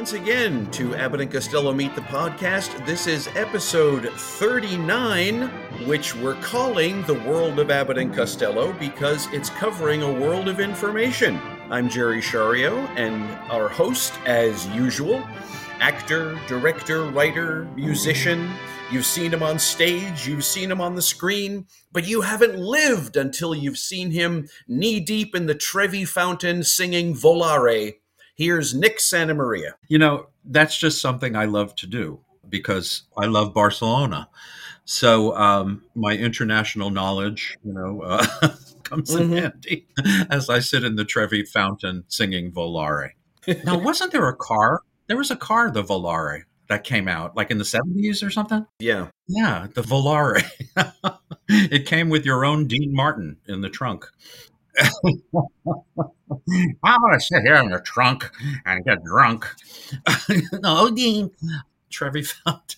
once again to Abbott and Costello Meet the Podcast. This is episode 39, which we're calling The World of Abbott and Costello because it's covering a world of information. I'm Jerry Shario, and our host, as usual, actor, director, writer, musician. You've seen him on stage, you've seen him on the screen, but you haven't lived until you've seen him knee-deep in the Trevi Fountain singing Volare. Here's Nick Santamaria. You know, that's just something I love to do because I love Barcelona. So my international knowledge, comes in handy as I sit in the Trevi Fountain singing Volare. Now, wasn't there a car? There was a car, the Volare, that came out like in the 70s or something? Yeah. Yeah, the Volare. It came with your own Dean Martin in the trunk. I'm going to sit here in the trunk and get drunk. No, Dean. Trevi Fountain.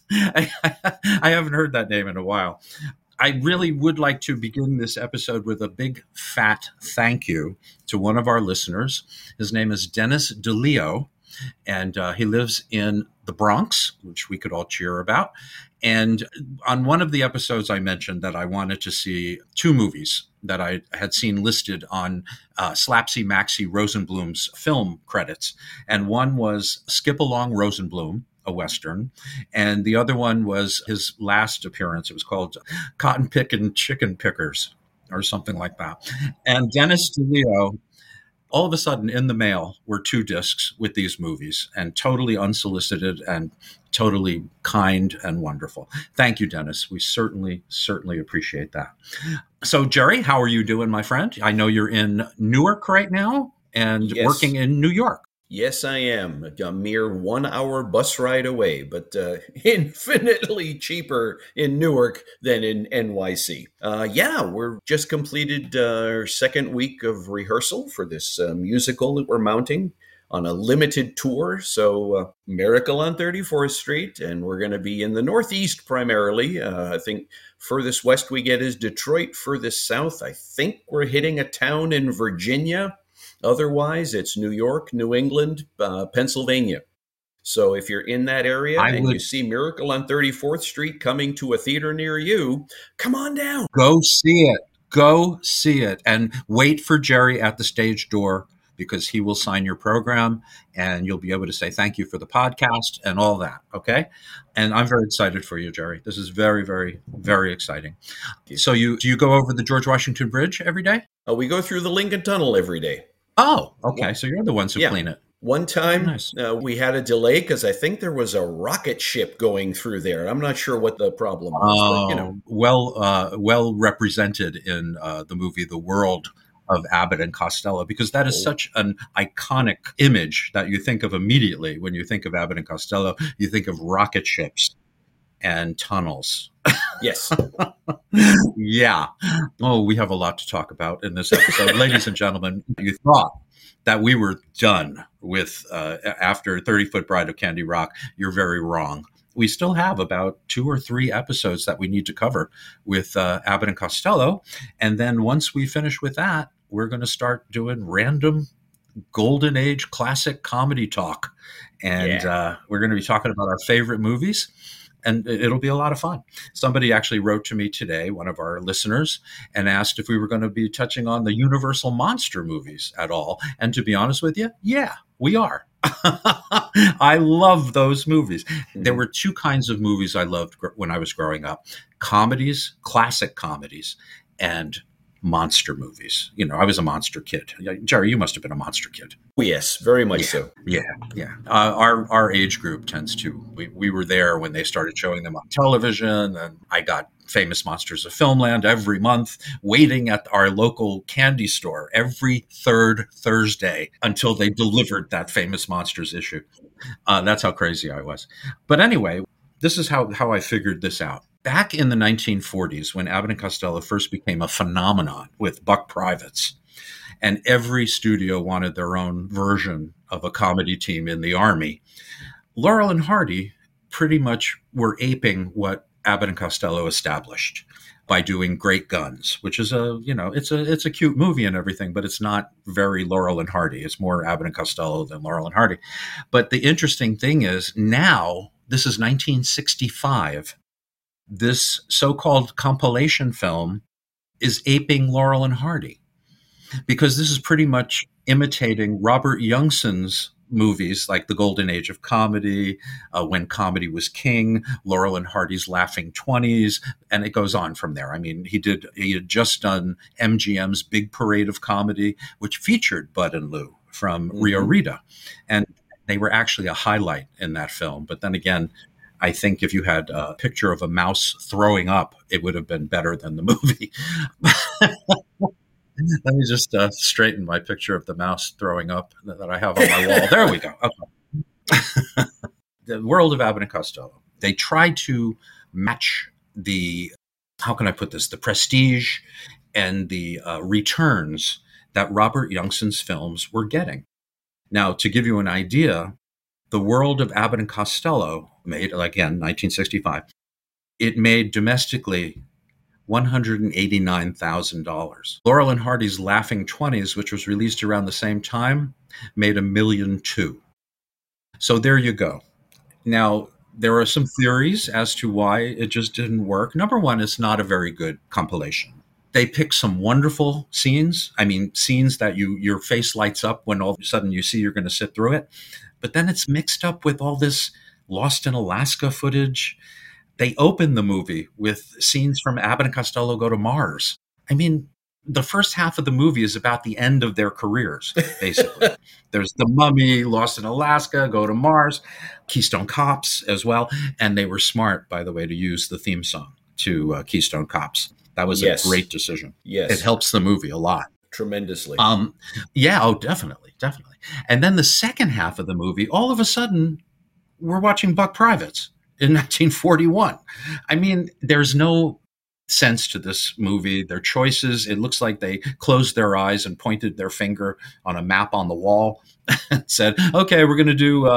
I haven't heard that name in a while. I really would like to begin this episode with a big fat thank you to one of our listeners. His name is Dennis DeLeo, and he lives in the Bronx, which we could all cheer about. And on one of the episodes, I mentioned that I wanted to see two movies that I had seen listed on Slapsy Maxie Rosenblum's film credits. And one was Skip Along Rosenblum, a Western. And the other one was his last appearance. It was called Cotton Pickin' Chicken Pickers or something like that. And Dennis DeLeo, all of a sudden in the mail were two discs with these movies, and totally unsolicited and totally kind and wonderful. Thank you, Dennis. We certainly appreciate that. So, Jerry, how are you doing, my friend? I know you're in Newark right now and working in New York. Yes, I am. A mere 1 hour bus ride away, but infinitely cheaper in Newark than in NYC. We're just completed our second week of rehearsal for this musical that we're mounting on a limited tour. So Miracle on 34th Street, and we're going to be in the Northeast primarily. I think furthest west we get is Detroit, furthest south, I think we're hitting a town in Virginia. Otherwise, it's New York, New England, Pennsylvania. So if you're in that area you see Miracle on 34th Street coming to a theater near you, come on down. Go see it. Go see it. And wait for Jerry at the stage door because he will sign your program and you'll be able to say thank you for the podcast and all that. Okay? And I'm very excited for you, Jerry. This is very, very, very exciting. So do you go over the George Washington Bridge every day? We go through the Lincoln Tunnel every day. Oh, okay. So you're the ones who clean it. One time we had a delay because I think there was a rocket ship going through there. I'm not sure what the problem was. But, well represented in the movie The World of Abbott and Costello, because that is such an iconic image that you think of immediately when you think of Abbott and Costello. You think of rocket ships and tunnels. Yes. Yeah. Oh, we have a lot to talk about in this episode. Ladies and gentlemen, you thought that we were done with after 30-Foot Bride of Candy Rock. You're very wrong. We still have about 2 or 3 episodes that we need to cover with Abbott and Costello. And then once we finish with that, we're going to start doing random golden age classic comedy talk. And we're going to be talking about our favorite movies. And it'll be a lot of fun. Somebody actually wrote to me today, one of our listeners, and asked if we were going to be touching on the Universal monster movies at all. And to be honest with you, yeah, we are. I love those movies. There were 2 kinds of movies I loved when I was growing up. Comedies, classic comedies, and monster movies. I was a monster kid. Jerry, you must have been a monster kid. Yes, very much so. Yeah. Our age group tends to. We were there when they started showing them on television, and I got Famous Monsters of Filmland every month, waiting at our local candy store every third Thursday until they delivered that Famous Monsters issue. That's how crazy I was. But anyway, this is how I figured this out. Back in the 1940s, when Abbott and Costello first became a phenomenon with Buck Privates, and every studio wanted their own version of a comedy team in the Army, Laurel and Hardy pretty much were aping what Abbott and Costello established by doing Great Guns, which is it's a cute movie and everything, but it's not very Laurel and Hardy. It's more Abbott and Costello than Laurel and Hardy. But the interesting thing is now, this is 1965, this so-called compilation film is aping Laurel and Hardy, because this is pretty much imitating Robert Youngson's movies like The Golden Age of Comedy, When Comedy Was King, Laurel and Hardy's Laughing 20s, and it goes on from there. I mean, he had just done MGM's Big Parade of Comedy, which featured Bud and Lou from Rio Rita, and they were actually a highlight in that film. But then again, I think if you had a picture of a mouse throwing up, it would have been better than the movie. Let me just straighten my picture of the mouse throwing up that I have on my wall. There we go. Okay. The World of Abbott and Costello. They tried to match how can I put this, the prestige and the returns that Robert Youngson's films were getting. Now, to give you an idea, The World of Abbott and Costello made, again, 1965, it made domestically $189,000. Laurel and Hardy's Laughing 20s, which was released around the same time, made $1.2 million. So there you go. Now, there are some theories as to why it just didn't work. Number one, it's not a very good compilation. They pick some wonderful scenes. I mean, scenes that your face lights up when all of a sudden you see you're going to sit through it. But then it's mixed up with all this Lost in Alaska footage. They open the movie with scenes from Abbott and Costello Go to Mars. I mean, the first half of the movie is about the end of their careers, basically. There's The Mummy, Lost in Alaska, Go to Mars, Keystone Cops as well. And they were smart, by the way, to use the theme song to Keystone Cops. That was a great decision. Yes. It helps the movie a lot. Tremendously. Definitely. And then the second half of the movie, all of a sudden, we're watching Buck Privates in 1941. I mean, there's no sense to this movie. Their choices, it looks like they closed their eyes and pointed their finger on a map on the wall and said, okay, we're going to do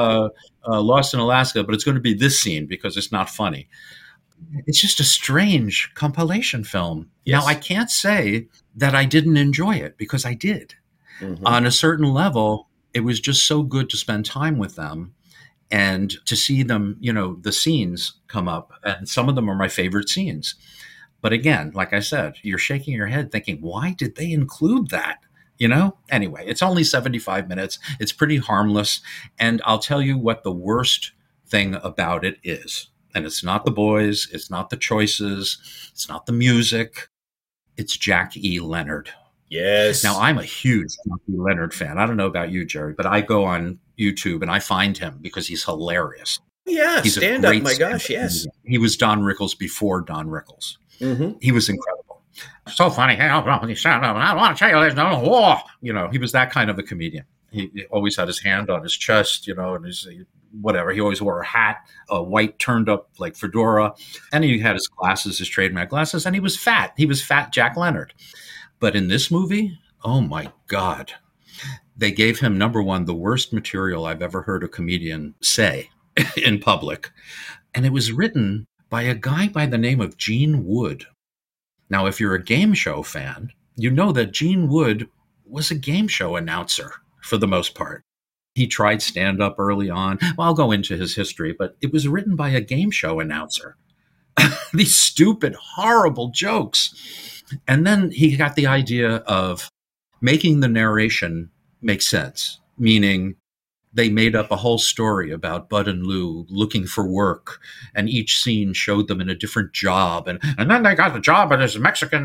Lost in Alaska, but it's going to be this scene because it's not funny. It's just a strange compilation film. Yes. Now, I can't say that I didn't enjoy it, because I did. Mm-hmm. On a certain level, it was just so good to spend time with them and to see them, the scenes come up. And some of them are my favorite scenes. But again, like I said, you're shaking your head thinking, why did they include that? Anyway, it's only 75 minutes. It's pretty harmless. And I'll tell you what the worst thing about it is. And it's not the boys, it's not the choices, it's not the music, it's Jack E. Leonard. Yes. Now, I'm a huge Jack E. Leonard fan. I don't know about you, Jerry, but I go on YouTube and I find him because he's hilarious. Yeah, he's stand-up, my gosh, yes. He was Don Rickles before Don Rickles. Mm-hmm. He was incredible. So funny. Hey, I want to tell you, there's no war. He was that kind of a comedian. He always had his hand on his chest, and his whatever. He always wore a hat, a white turned up like fedora, and he had his glasses, his trademark glasses, and he was fat. He was fat Jack Leonard. But in this movie, oh my God, they gave him, number one, the worst material I've ever heard a comedian say in public. And it was written by a guy by the name of Gene Wood. Now, if you're a game show fan, you know that Gene Wood was a game show announcer for the most part. He tried stand-up early on. Well, I'll go into his history, but it was written by a game show announcer. These stupid, horrible jokes. And then he got the idea of making the narration make sense, meaning they made up a whole story about Bud and Lou looking for work, and each scene showed them in a different job. And then they got the job as a Mexican,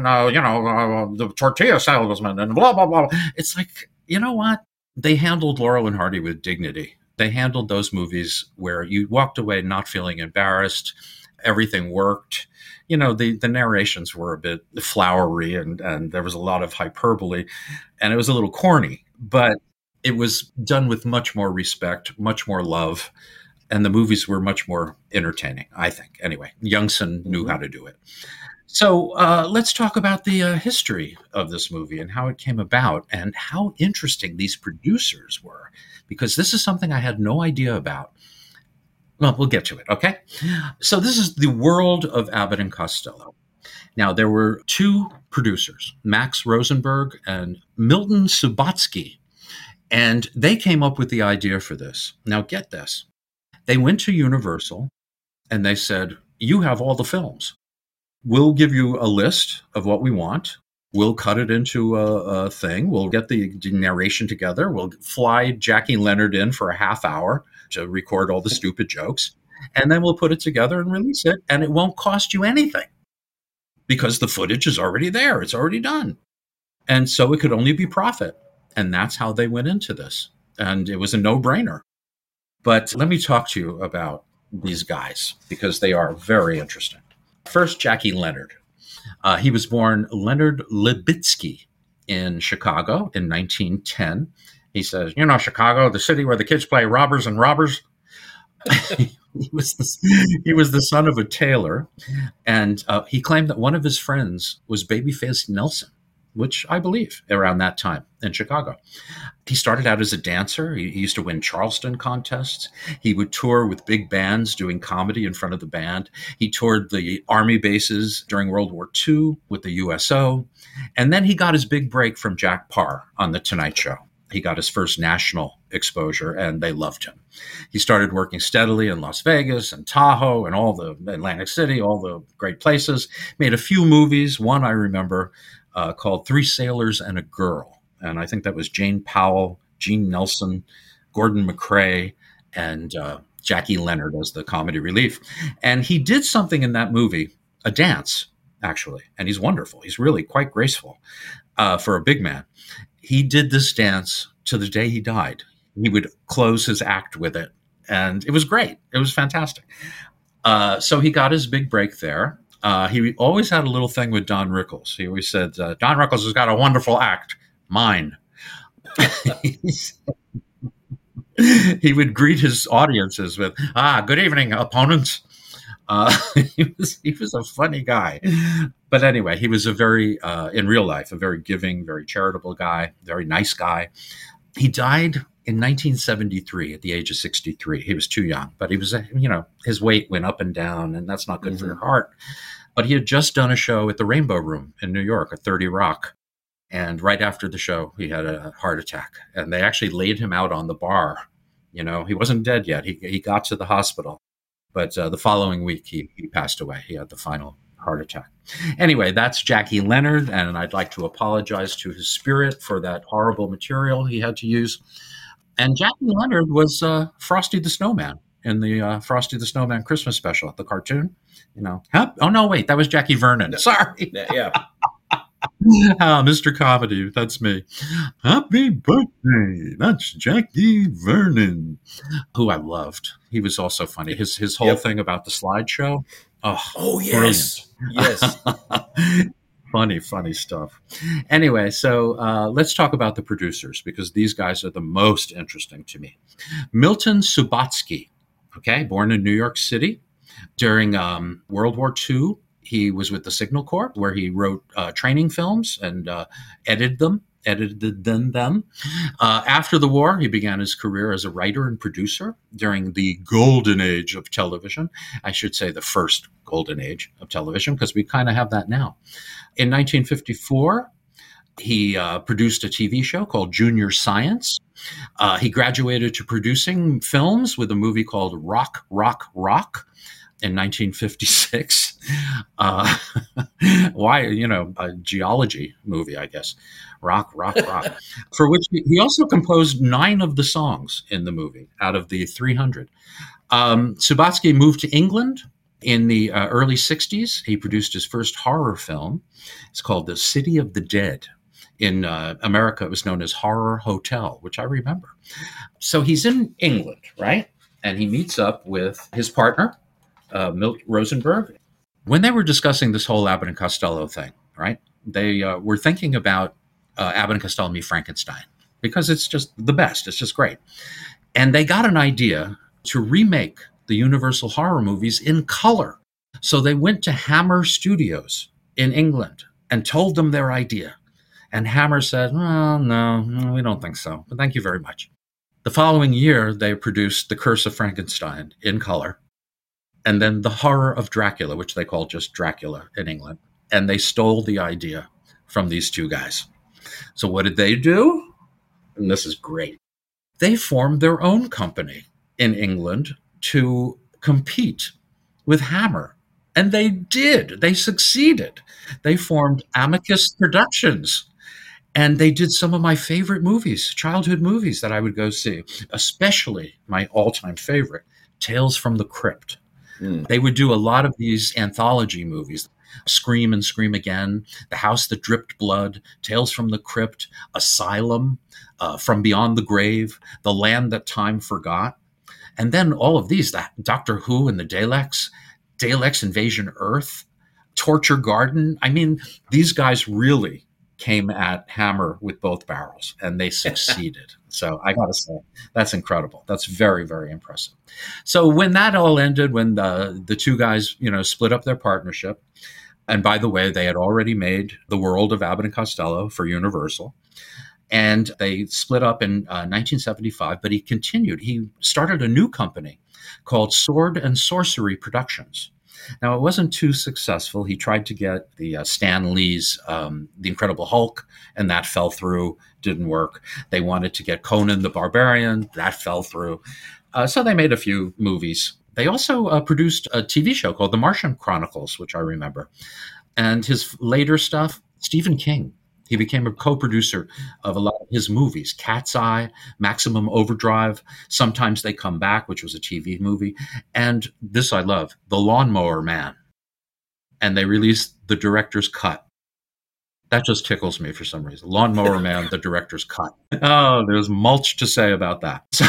the tortilla salesman, and blah, blah, blah. It's like, you know what? They handled Laurel and Hardy with dignity. They handled those movies where you walked away not feeling embarrassed. Everything worked. The narrations were a bit flowery and there was a lot of hyperbole, and it was a little corny, but it was done with much more respect, much more love, and the movies were much more entertaining, I think. Anyway, Youngson knew how to do it. So let's talk about the history of this movie and how it came about and how interesting these producers were, because this is something I had no idea about. Well, we'll get to it, okay? So this is the world of Abbott and Costello. Now, there were two producers, Max Rosenberg and Milton Subotsky, and they came up with the idea for this. Now, get this. They went to Universal and they said, you have all the films. We'll give you a list of what we want. We'll cut it into a thing. We'll get the narration together. We'll fly Jackie Leonard in for a half hour to record all the stupid jokes. And then we'll put it together and release it. And it won't cost you anything because the footage is already there. It's already done. And so it could only be profit. And that's how they went into this. And it was a no-brainer. But let me talk to you about these guys because they are very interesting. First, Jackie Leonard. He was born Leonard Libitsky in Chicago in 1910. He says, Chicago, the city where the kids play robbers and robbers. He was the son of a tailor, and he claimed that one of his friends was Babyface Nelson, which I believe around that time in Chicago. He started out as a dancer. He used to win Charleston contests. He would tour with big bands doing comedy in front of the band. He toured the army bases during World War II with the USO. And then he got his big break from Jack Parr on The Tonight Show. He got his first national exposure, and they loved him. He started working steadily in Las Vegas and Tahoe and all the Atlantic City, all the great places. Made a few movies. One I remember called Three Sailors and a Girl. And I think that was Jane Powell, Gene Nelson, Gordon McCrae, and Jackie Leonard as the comedy relief. And he did something in that movie, a dance, actually. And he's wonderful. He's really quite graceful for a big man. He did this dance to the day he died. He would close his act with it. And it was great. It was fantastic. So he got his big break there. He always had a little thing with Don Rickles. He always said, Don Rickles has got a wonderful act. Mine. He would greet his audiences with, good evening, opponents. He was a funny guy. But anyway, he was a very, in real life, a very giving, very charitable guy, very nice guy. He died in 1973 at the age of 63. He was too young, but he was, his weight went up and down, and that's not good for your heart. But he had just done a show at the Rainbow Room in New York at 30 Rock. And right after the show, he had a heart attack. And they actually laid him out on the bar. He wasn't dead yet. He got to the hospital. But the following week, he passed away. He had the final heart attack. Anyway, that's Jackie Leonard. And I'd like to apologize to his spirit for that horrible material he had to use. And Jackie Leonard was Frosty the Snowman in the Frosty the Snowman Christmas special, the cartoon. Oh, no, wait, that was Jackie Vernon. Sorry. Yeah. Mr. Comedy, that's me. Happy birthday. That's Jackie Vernon, who I loved. He was also funny. His whole thing about the slideshow. Oh yes. Brilliant. Yes. Funny stuff. Anyway, so let's talk about the producers because these guys are the most interesting to me. Milton Subotsky, born in New York City during World War II. He was with the Signal Corps, where he wrote training films and edited them. After the war, he began his career as a writer and producer during the golden age of television. I should say the first golden age of television, because we kind of have that now. In 1954, he produced a TV show called Junior Science. He graduated to producing films with a movie called Rock, Rock, Rock in 1956. A geology movie, I guess. Rock, Rock, Rock. For which he also composed 9 of the songs in the movie out of the 300. Subotsky moved to England in the early 60s. He produced his first horror film. It's called The City of the Dead. In America, it was known as Horror Hotel, which I remember. So he's in England, right? And he meets up with his partner, Milt Rosenberg. When they were discussing this whole Abbott and Costello thing, right, they were thinking about Abbott and Costello Meet Frankenstein because it's just the best. It's just great. And they got an idea to remake the Universal horror movies in color. So they went to Hammer Studios in England and told them their idea. And Hammer said, well, no, we don't think so. But thank you very much. The following year, they produced The Curse of Frankenstein in color, and then The Horror of Dracula, which they call just Dracula in England. And they stole the idea from these two guys. So what did they do? And this is great. They formed their own company in England to compete with Hammer. And they did. They succeeded. They formed Amicus Productions. And they did some of my favorite movies, childhood movies that I would go see, especially my all-time favorite, Tales from the Crypt. They would do a lot of these anthology movies, Scream and Scream Again, The House That Dripped Blood, Tales from the Crypt, Asylum, From Beyond the Grave, The Land That Time Forgot. And then all of these, the Doctor Who and the Daleks, Daleks Invasion Earth, Torture Garden. I mean, these guys really came at Hammer with both barrels, and they succeeded. So I got to say, that's incredible. That's very, very impressive. So when that all ended, when the two guys, split up their partnership, and by the way, they had already made The World of Abbott and Costello for Universal, and they split up in 1975, but he continued. He started a new company called Sword and Sorcery Productions. Now, it wasn't too successful. He tried to get the Stan Lee's The Incredible Hulk, and that fell through, didn't work. They wanted to get Conan the Barbarian, that fell through. So they made a few movies. They also produced a TV show called The Martian Chronicles, which I remember. And his later stuff, Stephen King. He became a co-producer of a lot of his movies, Cat's Eye, Maximum Overdrive, Sometimes They Come Back, which was a TV movie, and this I love, The Lawnmower Man. And they released the director's cut. That just tickles me for some reason. Lawnmower Man, the director's cut. Oh, there's much to say about that. So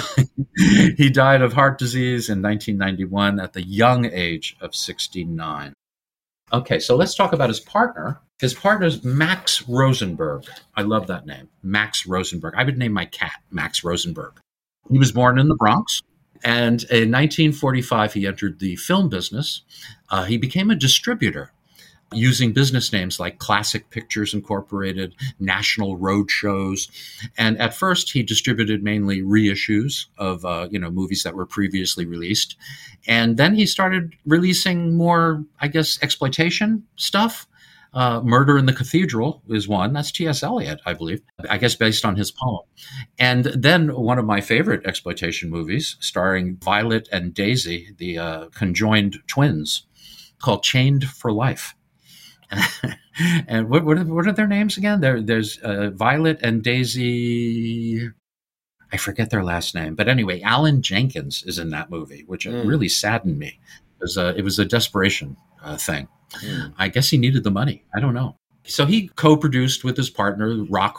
he died of heart disease in 1991 at the young age of 69. Okay, so let's talk about his partner. His partner is Max Rosenberg. I love that name, Max Rosenberg. I would name my cat Max Rosenberg. He was born in the Bronx, and in 1945, he entered the film business. He became a distributor using business names like Classic Pictures Incorporated, National Road Shows. And at first, he distributed mainly reissues of movies that were previously released. And then he started releasing more, I guess, exploitation stuff. Murder in the Cathedral is one. That's T.S. Eliot, I believe, I guess based on his poem. And then one of my favorite exploitation movies, starring Violet and Daisy, the conjoined twins, called Chained for Life. And what are their names again? There's Violet and Daisy. I forget their last name. But anyway, Alan Jenkins is in that movie, which really saddened me. It was a desperation thing. I guess he needed the money. I don't know. So he co-produced with his partner, Rock.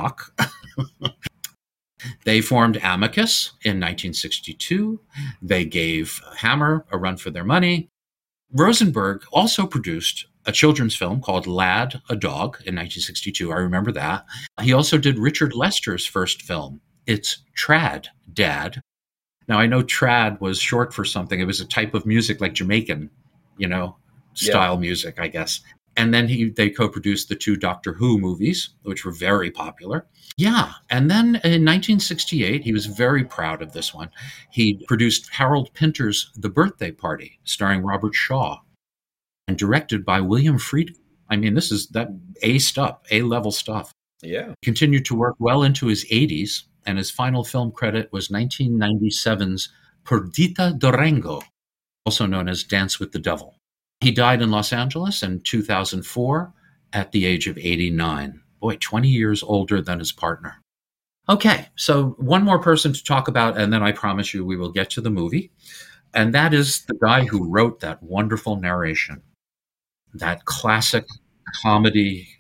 They formed Amicus in 1962. They gave Hammer a run for their money. Rosenberg also produced a children's film called Lad, a Dog in 1962. I remember that. He also did Richard Lester's first film. It's Trad, Dad. Now, I know trad was short for something. It was a type of music like Jamaican, style music, I guess. And then they co-produced the two Doctor Who movies, which were very popular. Yeah. And then in 1968, he was very proud of this one. He produced Harold Pinter's The Birthday Party, starring Robert Shaw, and directed by William Friedkin. I mean, this is that A-level stuff. Yeah. Continued to work well into his 80s, and his final film credit was 1997's Perdita Durango, also known as Dance with the Devil. He died in Los Angeles in 2004 at the age of 89. Boy, 20 years older than his partner. Okay, so one more person to talk about, and then I promise you we will get to the movie. And that is the guy who wrote that wonderful narration, that classic comedy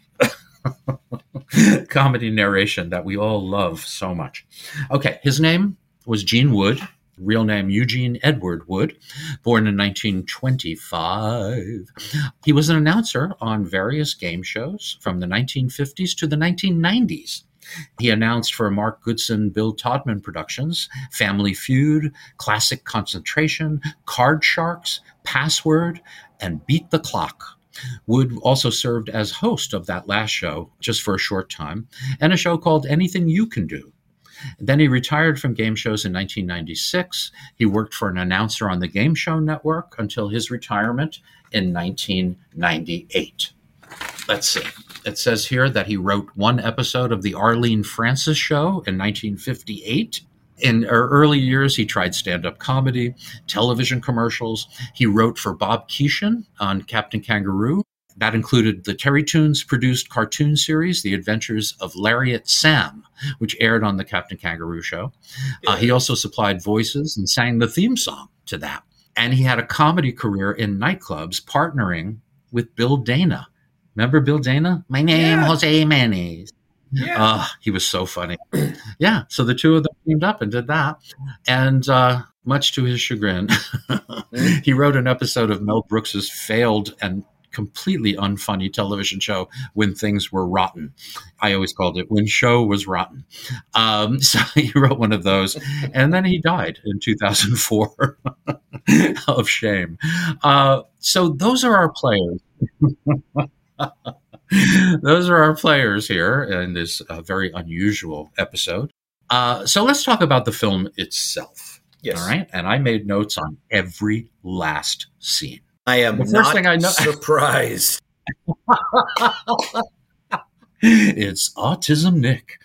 narration that we all love so much. Okay, his name was Gene Wood. Real name Eugene Edward Wood, born in 1925. He was an announcer on various game shows from the 1950s to the 1990s. He announced for Mark Goodson, Bill Todman Productions, Family Feud, Classic Concentration, Card Sharks, Password, and Beat the Clock. Wood also served as host of that last show, just for a short time, and a show called Anything You Can Do. Then he retired from game shows in 1996. He worked for an announcer on the Game Show Network until his retirement in 1998. Let's see. It says here that he wrote one episode of The Arlene Francis Show in 1958. In early years, he tried stand-up comedy, television commercials. He wrote for Bob Keeshan on Captain Kangaroo. That included the Terry Toons produced cartoon series, The Adventures of Lariat Sam, which aired on the Captain Kangaroo show. He also supplied voices and sang the theme song to that. And he had a comedy career in nightclubs, partnering with Bill Dana. Remember Bill Dana? My name, Jose Mayonnaise. Yeah. He was so funny. Yeah, so the two of them teamed up and did that. And much to his chagrin, he wrote an episode of Mel Brooks's failed and completely unfunny television show, When Things Were Rotten. I always called it When Show Was Rotten. So he wrote one of those, and then he died in 2004 of shame. So those are our players. Those are our players here in this very unusual episode. So let's talk about the film itself. Yes. All right. And I made notes on every last scene. I am The first not thing I know- surprised. It's Autism Nick.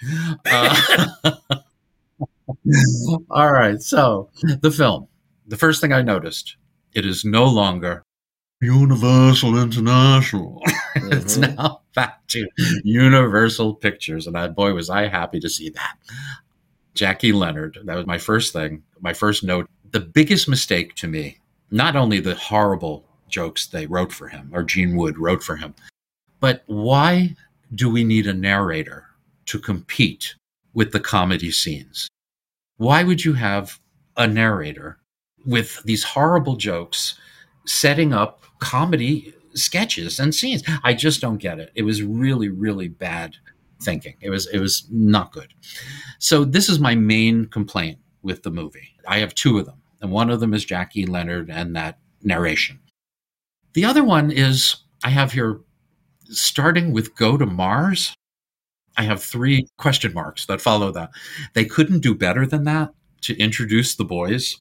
All right. So the film, the first thing I noticed, it is no longer Universal International. It's now back to Universal Pictures. And boy, was I happy to see that. Jackie Leonard, that was my first thing, my first note. The biggest mistake to me, not only the horrible jokes they wrote for him, or Gene Wood wrote for him, but why do we need a narrator to compete with the comedy scenes? Why would you have a narrator with these horrible jokes setting up comedy sketches and scenes? I just don't get it. It was really, really bad thinking. It was not good. So this is my main complaint with the movie. I have two of them, and one of them is Jackie Leonard and that narration. The other one is, I have here, starting with Go to Mars. I have 3 question marks that follow that. They couldn't do better than that to introduce the boys.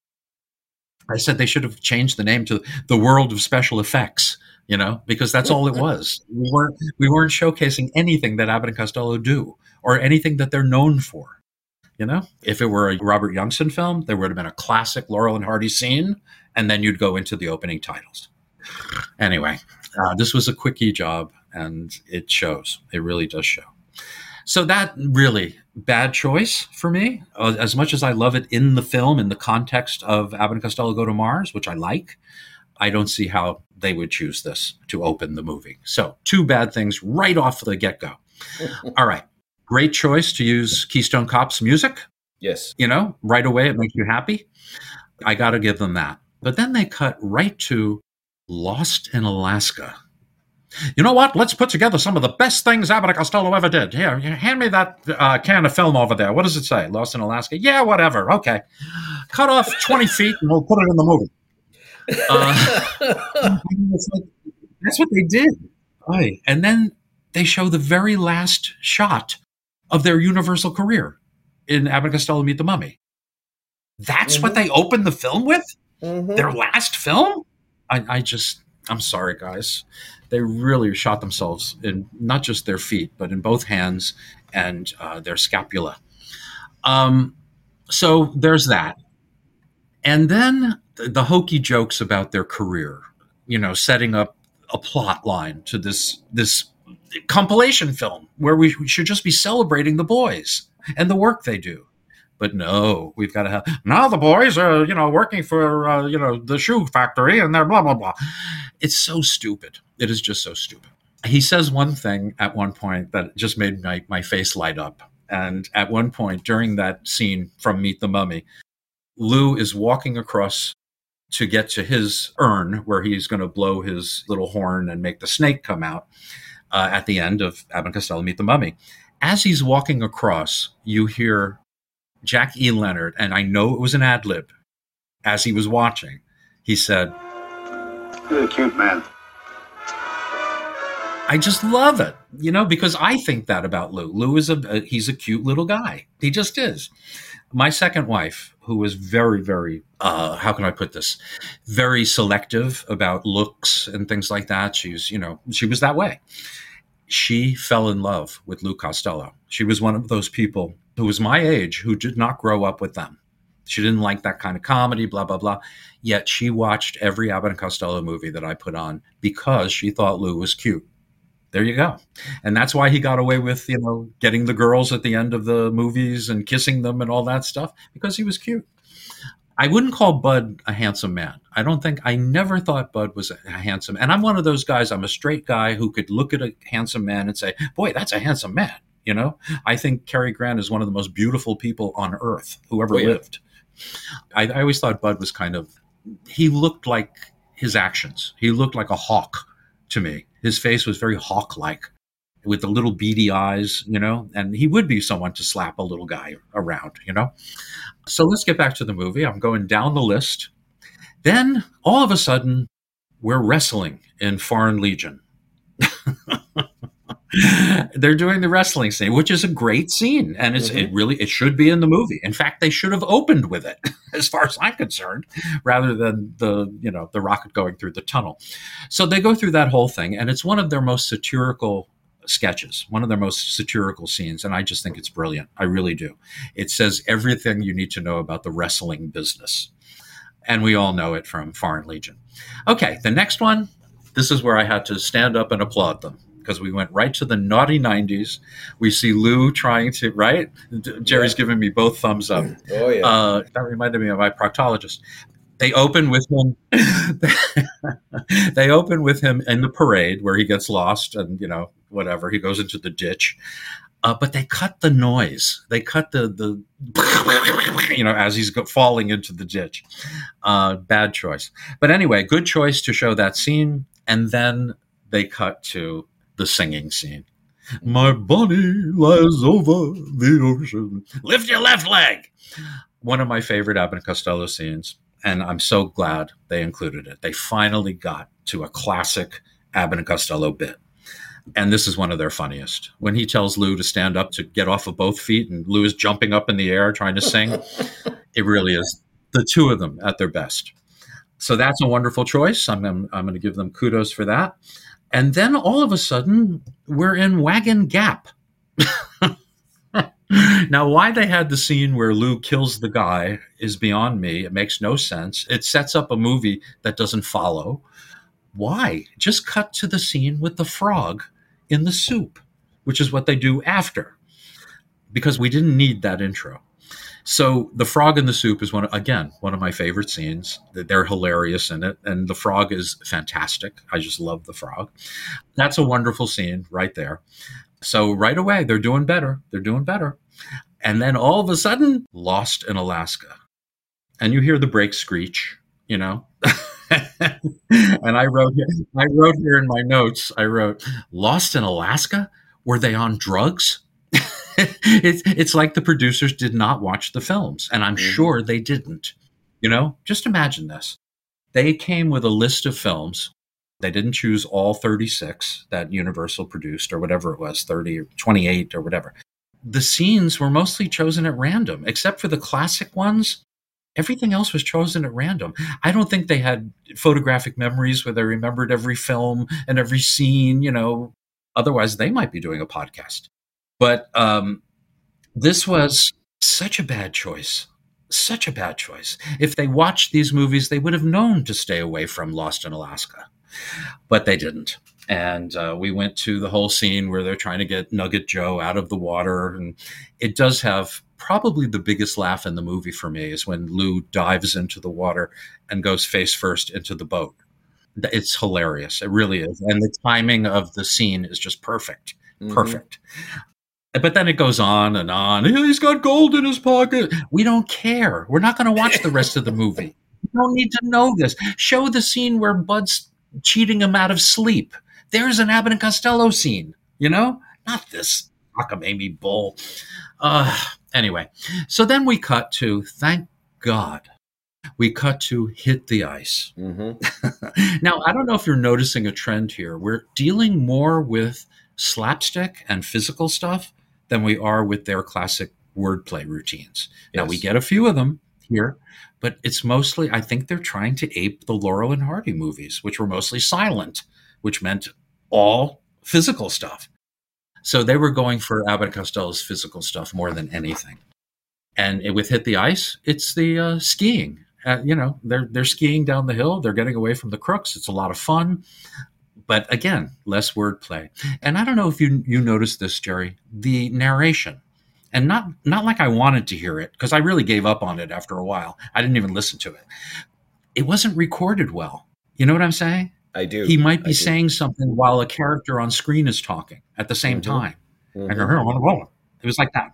I said they should have changed the name to The World of Special Effects, because that's all it was. We weren't showcasing anything that Abbott and Costello do or anything that they're known for. If it were a Robert Youngson film, there would have been a classic Laurel and Hardy scene, and then you'd go into the opening titles. Anyway, this was a quickie job, and it shows. It really does show. So that really bad choice for me. As much as I love it in the film, in the context of Abbott and Costello Go to Mars, which I like, I don't see how they would choose this to open the movie. So 2 bad things right off the get-go. All right. Great choice to use Keystone Cops music. Yes. Right away, it makes you happy. I got to give them that. But then they cut right to Lost in Alaska. You know what? Let's put together some of the best things Abbott and Costello ever did. Here, hand me that can of film over there. What does it say? Lost in Alaska? Yeah, whatever. Okay. Cut off 20 feet and we'll put it in the movie. That's what they did. Right. And then they show the very last shot of their Universal career in Abbott and Costello Meet the Mummy. That's what they opened the film with? Their last film? I'm sorry, guys. They really shot themselves in not just their feet, but in both hands and their scapula. So there's that. And then the hokey jokes about their career, setting up a plot line to this compilation film where we should just be celebrating the boys and the work they do. But no, we've got to have, now the boys are, working for, the shoe factory and they're blah, blah, blah. It's so stupid. It is just so stupid. He says one thing at one point that just made my face light up. And at one point during that scene from Meet the Mummy, Lou is walking across to get to his urn where he's going to blow his little horn and make the snake come out at the end of Abbott and Costello Meet the Mummy. As he's walking across, you hear Jack E. Leonard, and I know it was an ad lib, as he was watching, he said, "You're a cute man." I just love it, because I think that about Lou. Lou is he's a cute little guy. He just is. My second wife, who was very, very, how can I put this? Very selective about looks and things like that. She was that way. She fell in love with Lou Costello. She was one of those people who was my age who did not grow up with them. She didn't like that kind of comedy, blah, blah, blah. Yet she watched every Abbott and Costello movie that I put on because she thought Lou was cute. There you go. And that's why he got away with, getting the girls at the end of the movies and kissing them and all that stuff, because he was cute. I wouldn't call Bud a handsome man. I never thought Bud was a handsome. And I'm one of those guys, I'm a straight guy who could look at a handsome man and say, boy, that's a handsome man. I think Cary Grant is one of the most beautiful people on earth who ever lived. I always thought Bud was he looked like his actions. He looked like a hawk to me. His face was very hawk-like with the little beady eyes, and he would be someone to slap a little guy around, So let's get back to the movie. I'm going down the list. Then all of a sudden, we're wrestling in Foreign Legion. They're doing the wrestling scene, which is a great scene. And it should be in the movie. In fact, they should have opened with it, as far as I'm concerned, rather than the rocket going through the tunnel. So they go through that whole thing, and it's one of their most satirical sketches, one of their most satirical scenes. And I just think it's brilliant. I really do. It says everything you need to know about the wrestling business. And we all know it from Foreign Legion. Okay, the next one, this is where I had to stand up and applaud them, because we went right to the naughty 90s. We see Lou trying to, right? Jerry's giving me both thumbs up. Oh, yeah. That reminded me of my proctologist. They open with him. They open with him in the parade where he gets lost and, whatever. He goes into the ditch. But they cut the noise. They cut the as he's falling into the ditch. Bad choice. But anyway, good choice to show that scene. And then they cut to the singing scene. My bunny lies over the ocean. Lift your left leg. One of my favorite Abbott and Costello scenes. And I'm so glad they included it. They finally got to a classic Abbott and Costello bit. And this is one of their funniest. When he tells Lou to stand up to get off of both feet, and Lou is jumping up in the air trying to sing. It really is the two of them at their best. So that's a wonderful choice. I'm going to give them kudos for that. And then all of a sudden, we're in Wagon Gap. Now, why they had the scene where Lou kills the guy is beyond me. It makes no sense. It sets up a movie that doesn't follow. Why? Just cut to the scene with the frog in the soup, which is what they do after, because we didn't need that intro. So the frog in the soup is one of my favorite scenes. They're hilarious in it, and the frog is fantastic. I just love the frog. That's a wonderful scene right there. So right away, they're doing better. They're doing better. And then all of a sudden, Lost in Alaska. And you hear the brake screech, And I wrote here in my notes, Lost in Alaska? Were they on drugs? It's like the producers did not watch the films, and I'm sure they didn't. Just imagine this. They came with a list of films. They didn't choose all 36 that Universal produced, or whatever it was, 30 or 28 or whatever. The scenes were mostly chosen at random, except for the classic ones. Everything else was chosen at random. I don't think they had photographic memories where they remembered every film and every scene, Otherwise, they might be doing a podcast. But this was such a bad choice. Such a bad choice. If they watched these movies, they would have known to stay away from Lost in Alaska. But they didn't. And we went to the whole scene where they're trying to get Nugget Joe out of the water. And it does have probably the biggest laugh in the movie for me is when Lou dives into the water and goes face first into the boat. It's hilarious. It really is. And the timing of the scene is just perfect. Perfect. But then it goes on and on. He's got gold in his pocket. We don't care. We're not going to watch the rest of the movie. You don't need to know this. Show the scene where Bud's cheating him out of sleep. There's an Abbott and Costello scene, Not this cockamamie bull. Anyway, so then we cut to, thank God, We cut to Hit the Ice. Mm-hmm. Now, I don't know if you're noticing a trend here. We're dealing more with slapstick and physical stuff than we are with their classic wordplay routines. Now, we Yes. get a few of them here, but it's mostly, I think they're trying to ape the Laurel and Hardy movies, which were mostly silent, which meant all physical stuff. So they were going for Abbott and Costello's physical stuff more than anything. And with Hit the Ice, it's the skiing. They're skiing down the hill. They're getting away from the crooks. It's a lot of fun, but again, less wordplay. And I don't know if you noticed this, Jerry. The narration, and not like I wanted to hear it, because I really gave up on it after a while. I didn't even listen to it. It wasn't recorded well. You know what I'm saying? I do. He might be saying something while a character on screen is talking at the same time. Mm-hmm. It was like that.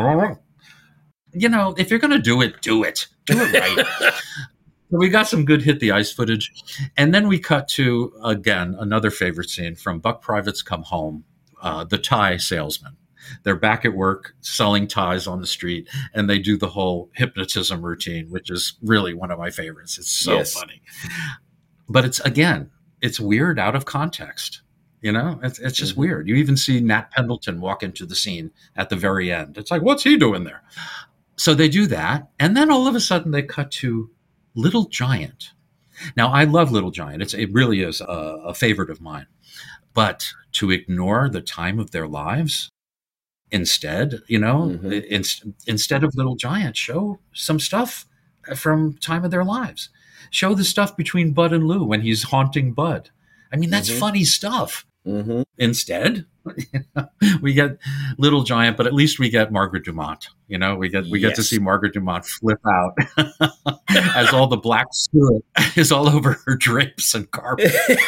If you're going to do it, do it. Do it right. So we got some good Hit the Ice footage. And then we cut to, again, another favorite scene from Buck Privates Come Home, the tie salesman. They're back at work selling ties on the street, and they do the whole hypnotism routine, which is really one of my favorites. It's so funny. But it's weird out of context. It's just weird. You even see Nat Pendleton walk into the scene at the very end. It's like, what's he doing there? So they do that. And then all of a sudden they cut to Little Giant. Now, I love Little Giant. It really is a favorite of mine. But to ignore the time of their lives instead, instead of Little Giant, show some stuff from time of their lives. Show the stuff between Bud and Lou when he's haunting Bud. I mean, that's funny stuff. Mm-hmm. Instead, we get Little Giant, but at least we get Margaret Dumont. We get to see Margaret Dumont flip out as all the black soot is all over her drapes and carpet.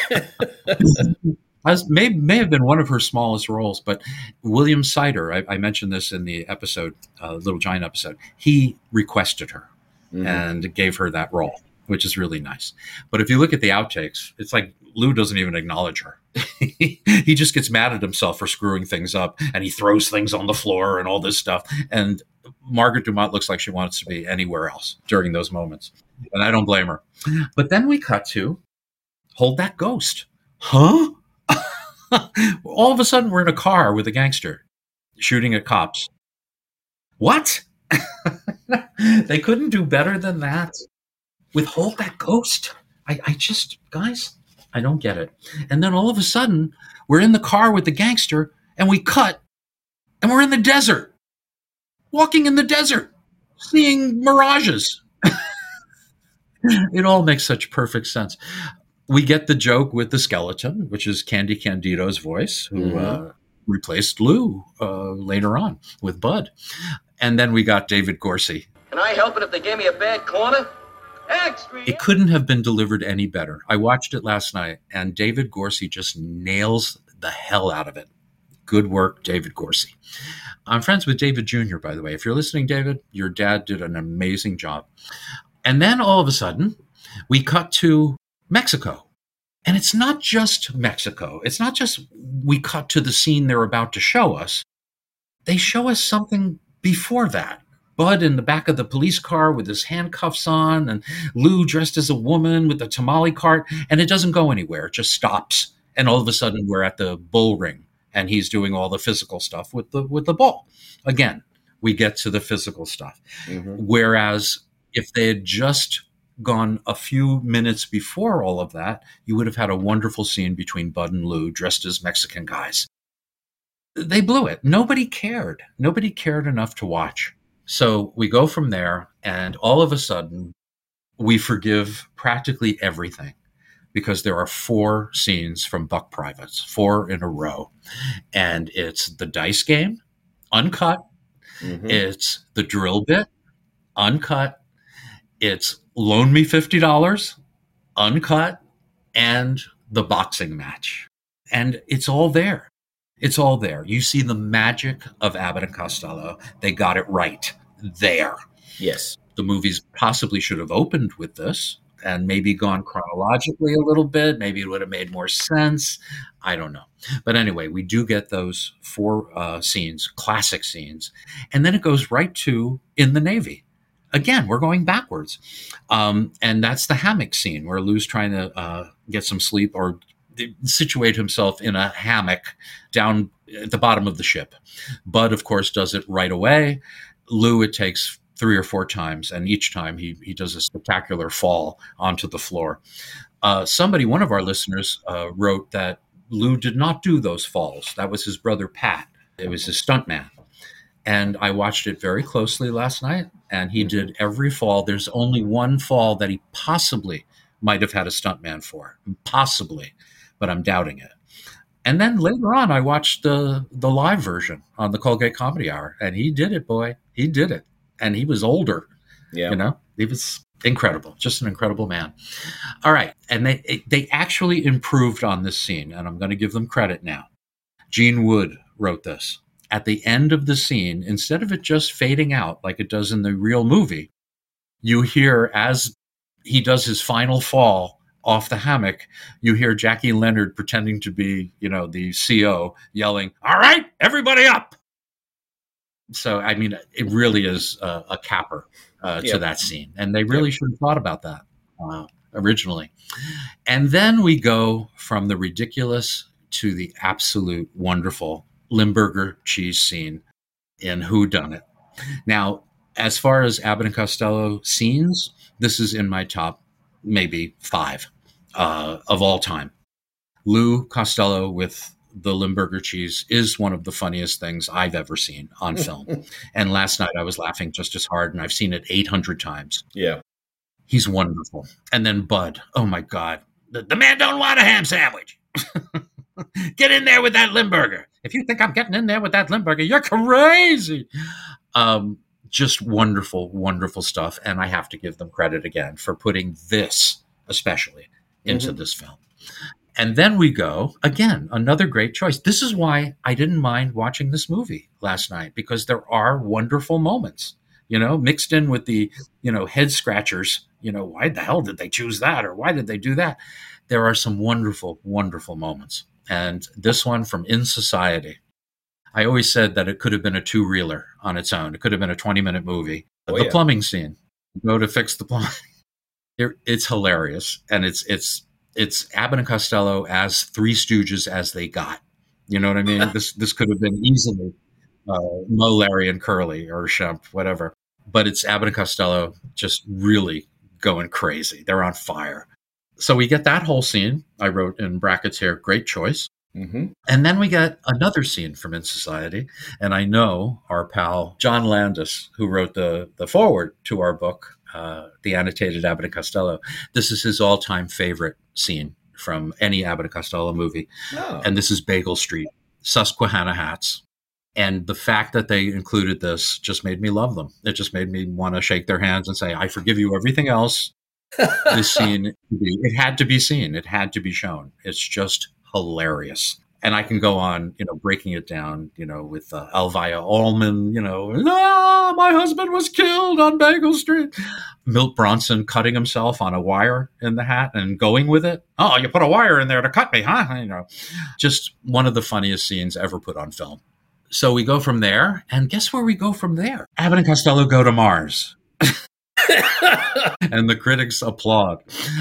May have been one of her smallest roles, but William Sider, I mentioned this in the episode, Little Giant episode, he requested her and gave her that role, which is really nice. But if you look at the outtakes, it's like Lou doesn't even acknowledge her. He just gets mad at himself for screwing things up, and he throws things on the floor and all this stuff. And Margaret Dumont looks like she wants to be anywhere else during those moments. And I don't blame her. But then we cut to Hold That Ghost. Huh? All of a sudden, we're in a car with a gangster shooting at cops. What? They couldn't do better than that with Hold That Ghost. Guys, I don't get it. And then all of a sudden, we're in the car with the gangster, and we cut, and we're in the desert, walking in the desert, seeing mirages. It all makes such perfect sense. We get the joke with the skeleton, which is Candy Candido's voice, who replaced Lou later on with Bud. And then we got David Gorsey. Can I help it if they gave me a bad corner? Extra. It couldn't have been delivered any better. I watched it last night, and David Gorsey just nails the hell out of it. Good work, David Gorsey. I'm friends with David Jr., by the way. If you're listening, David, your dad did an amazing job. And then all of a sudden, we cut to Mexico. And it's not just Mexico. It's not just we cut to the scene they're about to show us. They show us something before that. Bud in the back of the police car with his handcuffs on, and Lou dressed as a woman with the tamale cart, and it doesn't go anywhere. It just stops. And all of a sudden we're at the bull ring, and he's doing all the physical stuff with the bull. Again, we get to the physical stuff. Whereas if they had just gone a few minutes before all of that, you would have had a wonderful scene between Bud and Lou dressed as Mexican guys. They blew it. Nobody cared. Nobody cared enough to watch. So we go from there, and all of a sudden, we forgive practically everything because there are 4 scenes from Buck Privates, 4 in a row. And it's the dice game, uncut. It's the drill bit, uncut. It's Loan Me $50, uncut, and the boxing match. And it's all there. It's all there. You see the magic of Abbott and Costello. They got it right there. Yes. The movies possibly should have opened with this and maybe gone chronologically a little bit. Maybe it would have made more sense. I don't know. But anyway, we do get those 4 scenes, classic scenes. And then it goes right to In the Navy. Again, we're going backwards. And that's the hammock scene where Lou's trying to get some sleep or situate himself in a hammock down at the bottom of the ship. Bud, of course, does it right away. Lou, it takes 3 or 4 times, and each time he does a spectacular fall onto the floor. One of our listeners, wrote that Lou did not do those falls. That was his brother Pat. It was his stuntman. And I watched it very closely last night, and he did every fall. There's only one fall that he possibly might have had a stuntman for, possibly, but I'm doubting it. And then later on, I watched the live version on the Colgate Comedy Hour, and he did it, boy. He did it. And he was older. Yeah. You know, he was incredible, just an incredible man. All right. And they actually improved on this scene, and I'm going to give them credit now. Gene Wood wrote this. At the end of the scene, instead of it just fading out like it does in the real movie, you hear, as he does his final fall off the hammock, you hear Jackie Leonard pretending to be, the CO, yelling, "All right, everybody up." So, I mean, it really is a capper to that scene. And they really should have thought about that originally. And then we go from the ridiculous to the absolute wonderful Limburger cheese scene in Who Done It. Now, as far as Abbott and Costello scenes, this is in my top maybe 5 of all time. Lou Costello with the Limburger cheese is one of the funniest things I've ever seen on film. And last night I was laughing just as hard, and I've seen it 800 times. Yeah. He's wonderful. And then Bud, oh my God, the man don't want a ham sandwich. Get in there with that Limburger. If you think I'm getting in there with that Limburger, you're crazy. Just wonderful, wonderful stuff. And I have to give them credit again for putting this, especially, into this film. And then we go, again, another great choice. This is why I didn't mind watching this movie last night, because there are wonderful moments, mixed in with the, head scratchers. Why the hell did they choose that? Or why did they do that? There are some wonderful, wonderful moments. And this one from In Society, I always said that it could have been a 2-reeler on its own. It could have been a 20-minute movie. The plumbing scene, go to fix the plumbing. It's hilarious. And it's Abbott and Costello as 3 Stooges as they got. You know what I mean? This could have been easily Mo, Larry, and Curly, or Shemp, whatever. But it's Abbott and Costello just really going crazy. They're on fire. So we get that whole scene. I wrote in brackets here, great choice. Mm-hmm. And then we get another scene from In Society. And I know our pal John Landis, who wrote the foreword to our book, The Annotated Abbott and Costello, this is his all-time favorite scene from any Abbott and Costello movie. Oh. And this is Bagel Street, Susquehanna hats. And the fact that they included this just made me love them. It just made me want to shake their hands and say, I forgive you everything else. This scene, it had to be seen. It had to be shown. It's just hilarious. And I can go on, breaking it down, with Elvira Allman, my husband was killed on Bagel Street. Milt Bronson cutting himself on a wire in the hat and going with it. Oh, you put a wire in there to cut me, huh? Just one of the funniest scenes ever put on film. So we go from there, and guess where we go from there? Abbott and Costello go to Mars. And the critics applaud.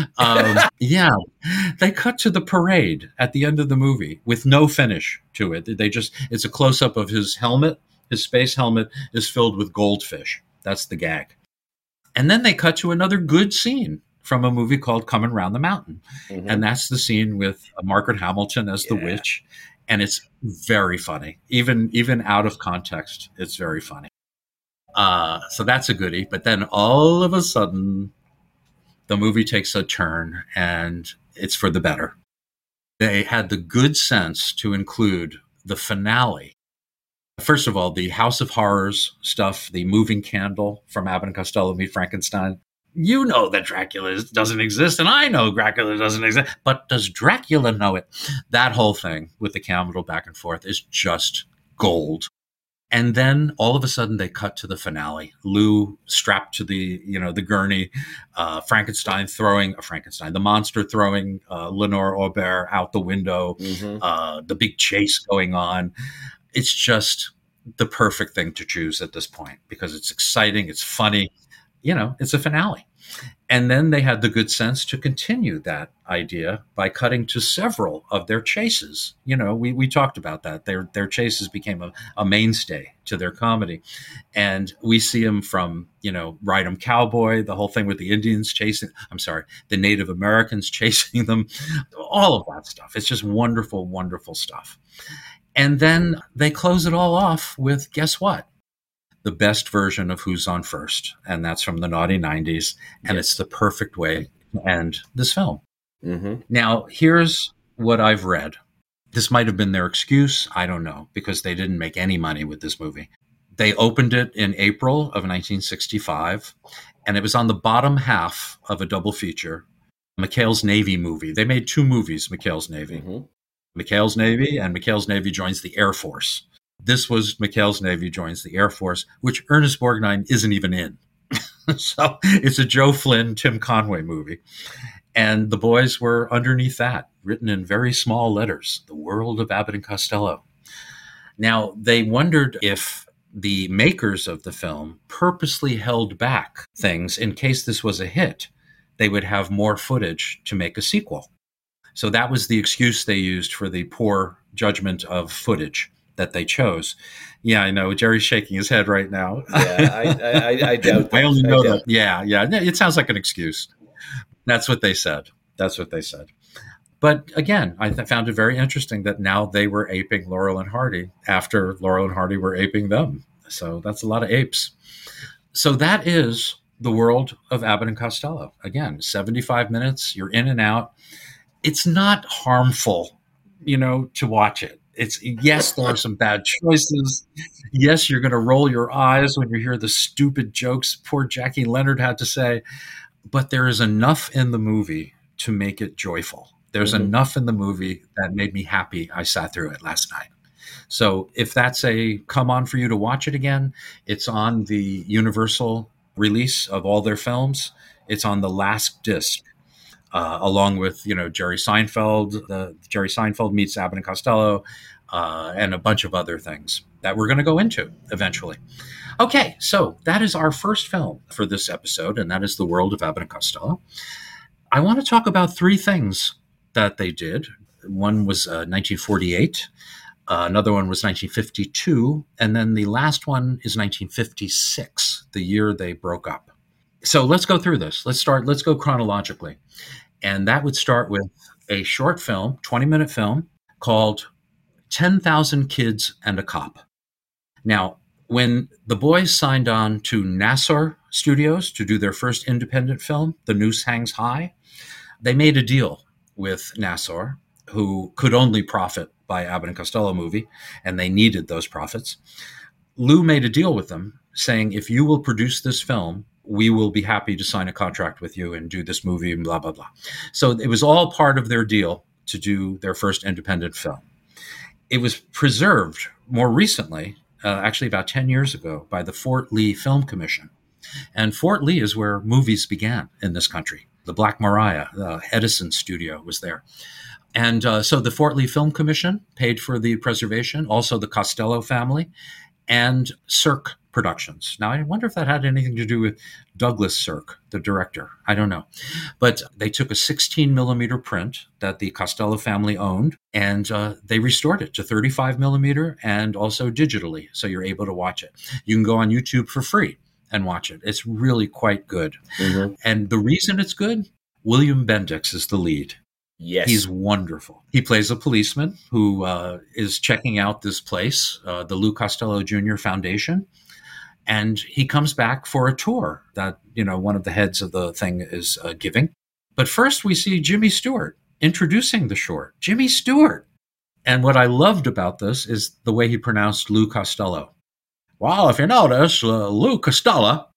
They cut to the parade at the end of the movie with no finish to it. It's a close-up of his helmet. His space helmet is filled with goldfish. That's the gag. And then they cut to another good scene from a movie called Coming Round the Mountain. Mm-hmm. And that's the scene with Margaret Hamilton as the witch. And it's very funny. Even out of context, it's very funny. So that's a goodie. But then all of a sudden, the movie takes a turn, and it's for the better. They had the good sense to include the finale. First of all, the House of Horrors stuff, the moving candle from Abbott and Costello Meet Frankenstein. You know that Dracula doesn't exist, and I know Dracula doesn't exist, but does Dracula know it? That whole thing with the candle back and forth is just gold. And then all of a sudden they cut to the finale. Lou strapped to the gurney, the monster throwing Lenore Aubert out the window, the big chase going on. It's just the perfect thing to choose at this point because it's exciting, it's funny. it's a finale. And then they had the good sense to continue that idea by cutting to several of their chases. We talked about that. Their chases became a mainstay to their comedy. And we see them from, Ride 'em Cowboy, the whole thing with the Indians the Native Americans chasing them, all of that stuff. It's just wonderful, wonderful stuff. And then they close it all off with, guess what? The best version of Who's on First. And that's from the Naughty 90s. And It's the perfect way to end this film. Mm-hmm. Now, here's what I've read. This might have been their excuse. I don't know, because they didn't make any money with this movie. They opened it in April of 1965, and it was on the bottom half of a double feature, McHale's Navy movie. They made 2 movies, McHale's Navy. Mm-hmm. McHale's Navy and McHale's Navy Joins the Air Force. This was McHale's Navy Joins the Air Force, which Ernest Borgnine isn't even in. So it's a Joe Flynn, Tim Conway movie. And the boys were underneath that, written in very small letters, The World of Abbott and Costello. Now, they wondered if the makers of the film purposely held back things in case this was a hit. They would have more footage to make a sequel. So that was the excuse they used for the poor judgment of footage that they chose. Yeah, I know. Jerry's shaking his head right now. Yeah, I doubt that. I only know that. Yeah. It sounds like an excuse. That's what they said. But again, I found it very interesting that now they were aping Laurel and Hardy after Laurel and Hardy were aping them. So that's a lot of apes. So that is The World of Abbott and Costello. Again, 75 minutes. You're in and out. It's not harmful, to watch it. Yes, there are some bad choices. Yes, you're going to roll your eyes when you hear the stupid jokes poor Jackie Leonard had to say, but there is enough in the movie to make it joyful. There's enough in the movie that made me happy. I sat through it last night. So if that's a come on for you to watch it again, it's on the Universal release of all their films. It's on the last disc. Along with, Jerry Seinfeld, Jerry Seinfeld meets Abbott and Costello, and a bunch of other things that we're going to go into eventually. Okay, so that is our first film for this episode, and that is The World of Abbott and Costello. I want to talk about 3 things that they did. One was 1948, another one was 1952, and then the last one is 1956, the year they broke up. So let's go through this. Let's go chronologically. And that would start with a short film, 20-minute film, called 10,000 Kids and a Cop. Now, when the boys signed on to Nassau Studios to do their first independent film, The Noose Hangs High, they made a deal with Nassau, who could only profit by Abbott and Costello movie, and they needed those profits. Lou made a deal with them saying, if you will produce this film, we will be happy to sign a contract with you and do this movie and blah, blah, blah. So it was all part of their deal to do their first independent film. It was preserved more recently, actually about 10 years ago, by the Fort Lee Film Commission. And Fort Lee is where movies began in this country. The Black Maria, the Edison studio was there. And so the Fort Lee Film Commission paid for the preservation, also the Costello family, and Sirk Productions. Now, I wonder if that had anything to do with Douglas Sirk, the director. I don't know. But they took a 16 millimeter print that the Costello family owned, and they restored it to 35 millimeter and also digitally, so you're able to watch it. You can go on YouTube for free and watch it. It's really quite good. Mm-hmm. And the reason it's good, William Bendix is the lead. Yes. He's wonderful. He plays a policeman who is checking out this place, the Lou Costello Jr. Foundation. And he comes back for a tour that, one of the heads of the thing is giving. But first we see Jimmy Stewart introducing the short. Jimmy Stewart. And what I loved about this is the way he pronounced Lou Costello. Well, if you notice, Lou Costello.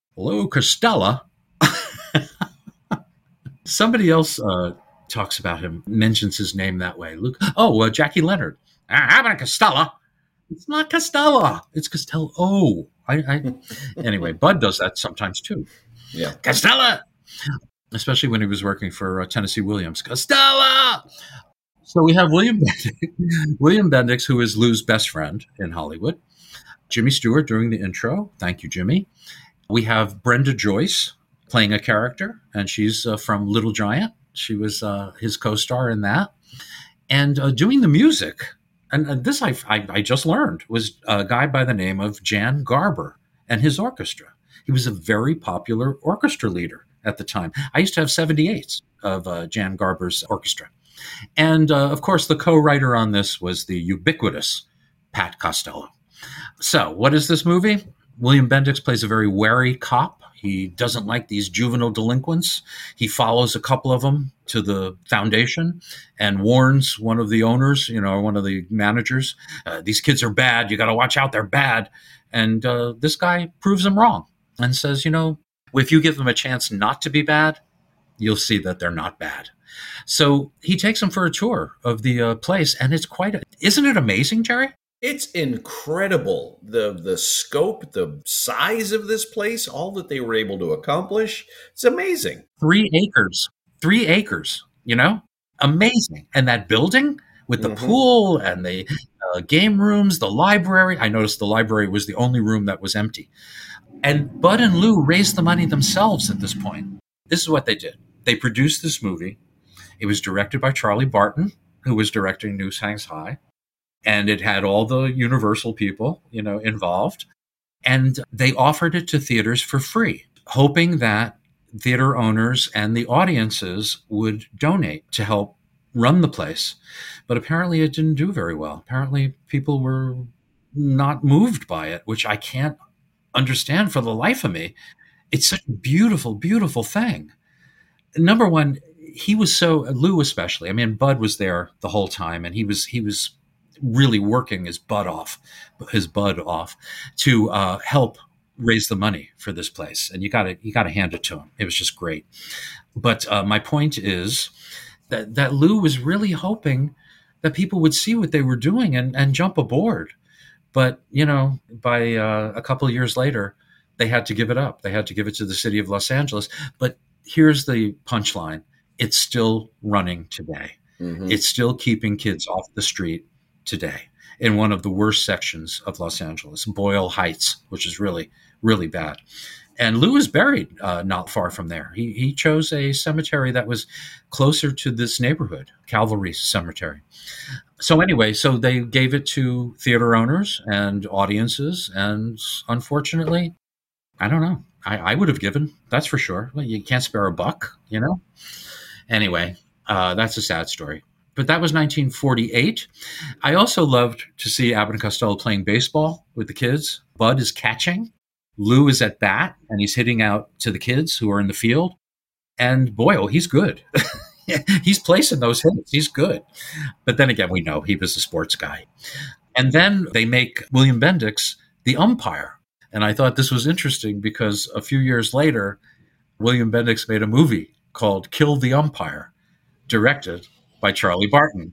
Somebody else talks about him, mentions his name that way. Jackie Leonard. Abbott and Costello. It's not Costello. It's Costello. Oh, anyway, Bud does that sometimes too. Yeah. Costello. Especially when he was working for Tennessee Williams. Costello. So we have William Bendix, who is Lou's best friend in Hollywood. Jimmy Stewart doing the intro. Thank you, Jimmy. We have Brenda Joyce playing a character, and she's from Little Giant. She was his co-star in that. And doing the music, and this I just learned, was a guy by the name of Jan Garber and his orchestra. He was a very popular orchestra leader at the time. I used to have 78s of Jan Garber's orchestra. And of course, the co-writer on this was the ubiquitous Pat Costello. So what is this movie? William Bendix plays a very wary cop. He doesn't like these juvenile delinquents. He follows a couple of them to the foundation and warns one of the owners, one of the managers, these kids are bad. You got to watch out. They're bad. And this guy proves him wrong and says, if you give them a chance not to be bad, you'll see that they're not bad. So he takes them for a tour of the place, and it's isn't it amazing, Jerry? It's incredible, the scope, the size of this place, all that they were able to accomplish. It's amazing. 3 acres, amazing. And that building with the pool and the game rooms, the library. I noticed the library was the only room that was empty. And Bud and Lou raised the money themselves at this point. This is what they did. They produced this movie. It was directed by Charlie Barton, who was directing Noose Hangs High. And it had all the Universal people, involved. And they offered it to theaters for free, hoping that theater owners and the audiences would donate to help run the place. But apparently it didn't do very well. Apparently people were not moved by it, which I can't understand for the life of me. It's such a beautiful, beautiful thing. Number one, Lou especially. I mean, Bud was there the whole time, and he was really working his butt off to help raise the money for this place. And you got to hand it to him. It was just great. But my point is that Lou was really hoping that people would see what they were doing and jump aboard. But, by a couple of years later, they had to give it up. They had to give it to the city of Los Angeles. But here's the punchline. It's still running today. Mm-hmm. It's still keeping kids off the street today in one of the worst sections of Los Angeles, Boyle Heights, which is really, really bad. And Lou is buried not far from there. He chose a cemetery that was closer to this neighborhood, Calvary Cemetery. So anyway, they gave it to theater owners and audiences. And unfortunately, I don't know. I would have given, that's for sure. Well, you can't spare a buck, Anyway, that's a sad story. But that was 1948. I also loved to see Abbott and Costello playing baseball with the kids. Bud is catching. Lou is at bat, and he's hitting out to the kids who are in the field. And boy, he's good. He's placing those hits. He's good. But then again, we know he was a sports guy. And then they make William Bendix the umpire. And I thought this was interesting because a few years later, William Bendix made a movie called Kill the Umpire, directed by Charlie Barton.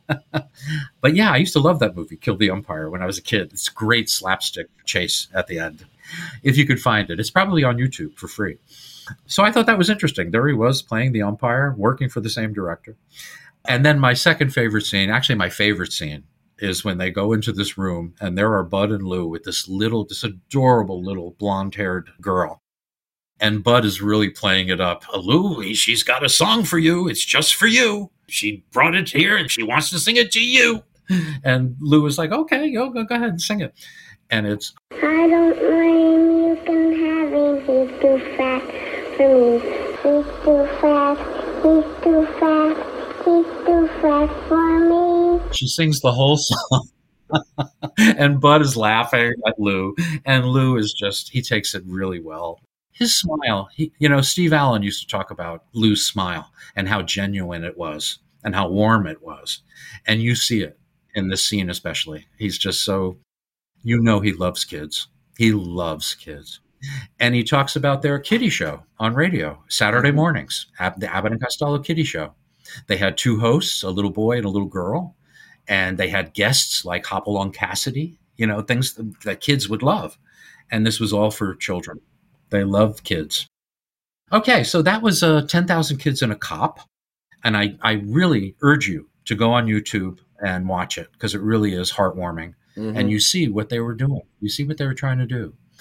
But yeah, I used to love that movie, Kill the Umpire, when I was a kid. It's a great slapstick chase at the end. If you could find it, it's probably on YouTube for free. So I thought that was interesting. There he was playing the umpire, working for the same director. And then my second favorite scene, actually my favorite scene, is when they go into this room and there are Bud and Lou with this adorable little blonde-haired girl. And Bud is really playing it up. Lou, she's got a song for you. It's just for you. She brought it here and she wants to sing it to you. And Lou is like, okay, go ahead and sing it. And it's, I don't mind you can have him. He's too fast for me. He's too fast. He's too fast. He's too fast for me. She sings the whole song. And Bud is laughing at Lou. And Lou is he takes it really well. His smile, Steve Allen used to talk about Lou's smile and how genuine it was and how warm it was. And you see it in this scene especially. He's just so, he loves kids. He loves kids. And he talks about their kiddie show on radio, Saturday mornings, the Abbott and Costello Kiddie Show. They had 2 hosts, a little boy and a little girl. And they had guests like Hopalong Cassidy, things that kids would love. And this was all for children. They love kids. Okay, so that was 10,000 Kids and a Cop. And I really urge you to go on YouTube and watch it because it really is heartwarming. Mm-hmm. And you see what they were doing. You see what they were trying to do.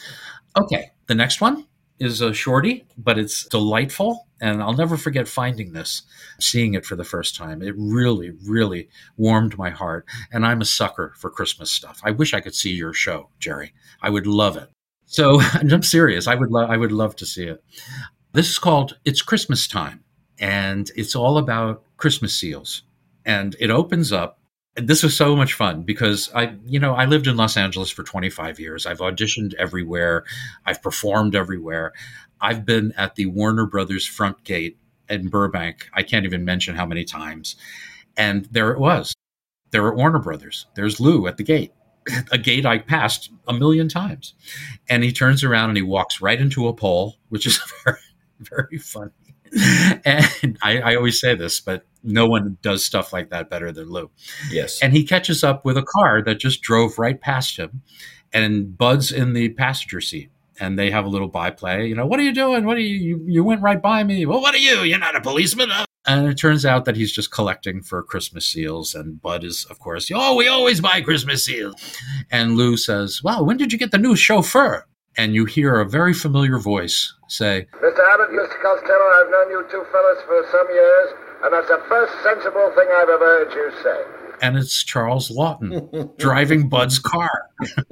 Okay, the next one is a shorty, but it's delightful. And I'll never forget finding this, seeing it for the first time. It really, really warmed my heart. And I'm a sucker for Christmas stuff. I wish I could see your show, Jerry. I would love it. So and I'm serious. I would love to see it. This is called It's Christmas Time. And it's all about Christmas seals. And it opens up. This was so much fun because I lived in Los Angeles for 25 years. I've auditioned everywhere. I've performed everywhere. I've been at the Warner Brothers front gate in Burbank. I can't even mention how many times. And there it was. There were Warner Brothers. There's Lou at the gate, a gate I passed a million times. And he turns around and he walks right into a pole, which is very, very funny. And I always say this, but no one does stuff like that better than Lou. Yes. And he catches up with a car that just drove right past him, and Bud's in the passenger seat. And they have a little byplay. What are you doing? You went right by me. Well, what are you? You're not a policeman. And it turns out that he's just collecting for Christmas seals. And Bud is, of course, we always buy Christmas seals. And Lou says, well, when did you get the new chauffeur? And you hear a very familiar voice say, Mr. Abbott, Mr. Costello, I've known you two fellas for some years, and that's the first sensible thing I've ever heard you say. And it's Charles Lawton driving Bud's car.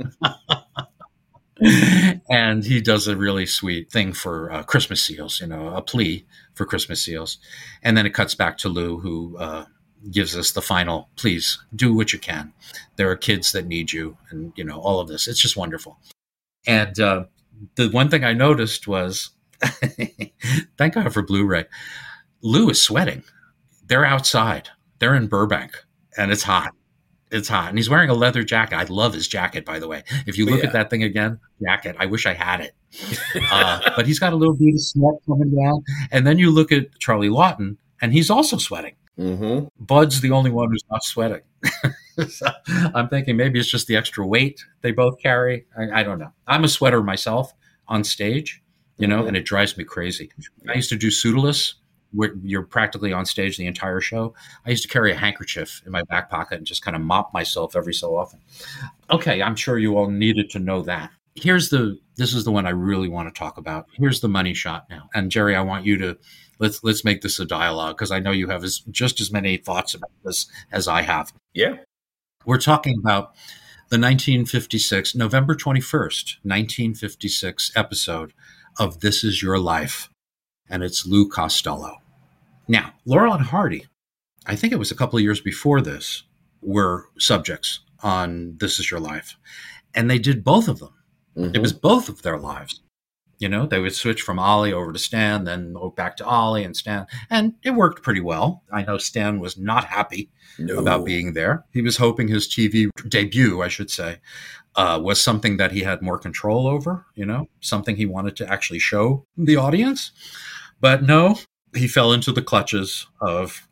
And he does a really sweet thing for Christmas seals, a plea for Christmas seals. And then it cuts back to Lou, who gives us the final, please do what you can. There are kids that need you, and, all of this. It's just wonderful. And the one thing I noticed was, thank God for Blu-ray, Lou is sweating. They're outside. They're in Burbank, and it's hot. It's hot. And he's wearing a leather jacket. I love his jacket, by the way. If you look at that thing again, jacket, I wish I had it. But he's got a little bit of sweat coming down. And then you look at Charlie Lawton, and he's also sweating. Mm-hmm. Bud's the only one who's not sweating. So I'm thinking maybe it's just the extra weight they both carry. I don't know. I'm a sweater myself on stage, and it drives me crazy. I used to do Pseudolus, where you're practically on stage the entire show. I used to carry a handkerchief in my back pocket and just kind of mop myself every so often. Okay, I'm sure you all needed to know that. This is the one I really want to talk about. Here's the money shot now. And Jerry, I want you to, let's make this a dialogue, because I know you have just as many thoughts about this as I have. Yeah. We're talking about the 1956, November 21st, 1956 episode of This Is Your Life. And it's Lou Costello. Now, Laurel and Hardy, I think it was a couple of years before this, were subjects on This Is Your Life. And they did both of them. Mm-hmm. It was both of their lives. They would switch from Ollie over to Stan, then back to Ollie and Stan. And it worked pretty well. I know Stan was not happy about being there. He was hoping his TV debut, I should say, was something that he had more control over, something he wanted to actually show the audience. But no, he fell into the clutches of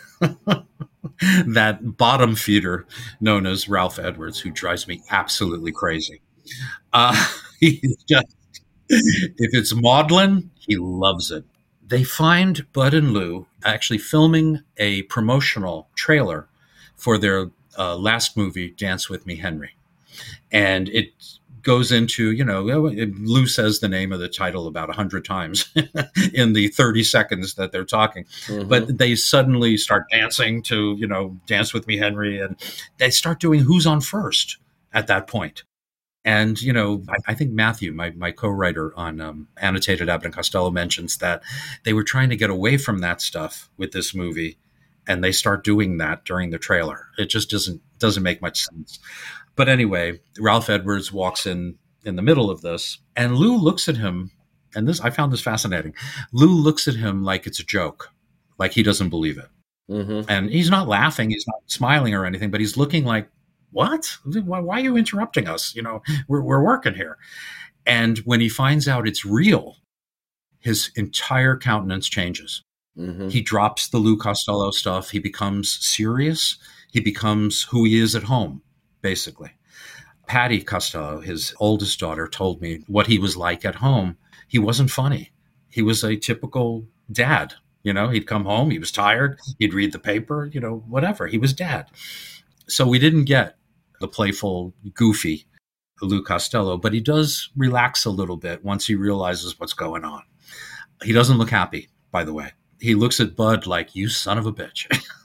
that bottom feeder known as Ralph Edwards, who drives me absolutely crazy. He's just, if it's maudlin, he loves it. They find Bud and Lou actually filming a promotional trailer for their last movie, Dance With Me, Henry. And it goes into, Lou says the name of the title about 100 times in the 30 seconds that they're talking. Mm-hmm. But they suddenly start dancing to, Dance With Me, Henry. And they start doing Who's on First at that point. And, I think Matthew, my co-writer on Annotated Abbott and Costello, mentions that they were trying to get away from that stuff with this movie. And they start doing that during the trailer. It just doesn't make much sense. But anyway, Ralph Edwards walks in the middle of this, and Lou looks at him, and I found this fascinating. Lou looks at him like it's a joke, like he doesn't believe it. Mm-hmm. And he's not laughing, he's not smiling or anything, but he's looking like, what? Why are you interrupting us? We're working here. And when he finds out it's real, his entire countenance changes. Mm-hmm. He drops the Lou Costello stuff. He becomes serious. He becomes who he is at home, basically. Patty Costello, his oldest daughter, told me what he was like at home. He wasn't funny. He was a typical dad. He'd come home, he was tired, he'd read the paper, whatever. He was dad. So we didn't get the playful, goofy Lou Costello, but he does relax a little bit once he realizes what's going on. He doesn't look happy, by the way. He looks at Bud like, you son of a bitch.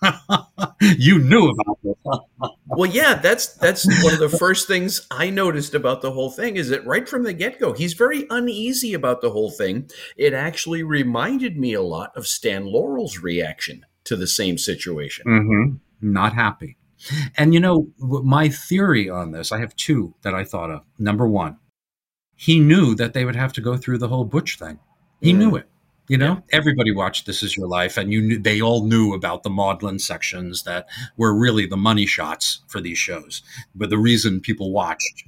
You knew about this. Well, yeah, that's one of the first things I noticed about the whole thing is that right from the get-go, he's very uneasy about the whole thing. It actually reminded me a lot of Stan Laurel's reaction to the same situation. Mm-hmm. Not happy. And my theory on this, I have two that I thought of. Number one, he knew that they would have to go through the whole Butch thing. He knew it. Everybody watched This Is Your Life, and they all knew about the maudlin sections that were really the money shots for these shows, but the reason people watched,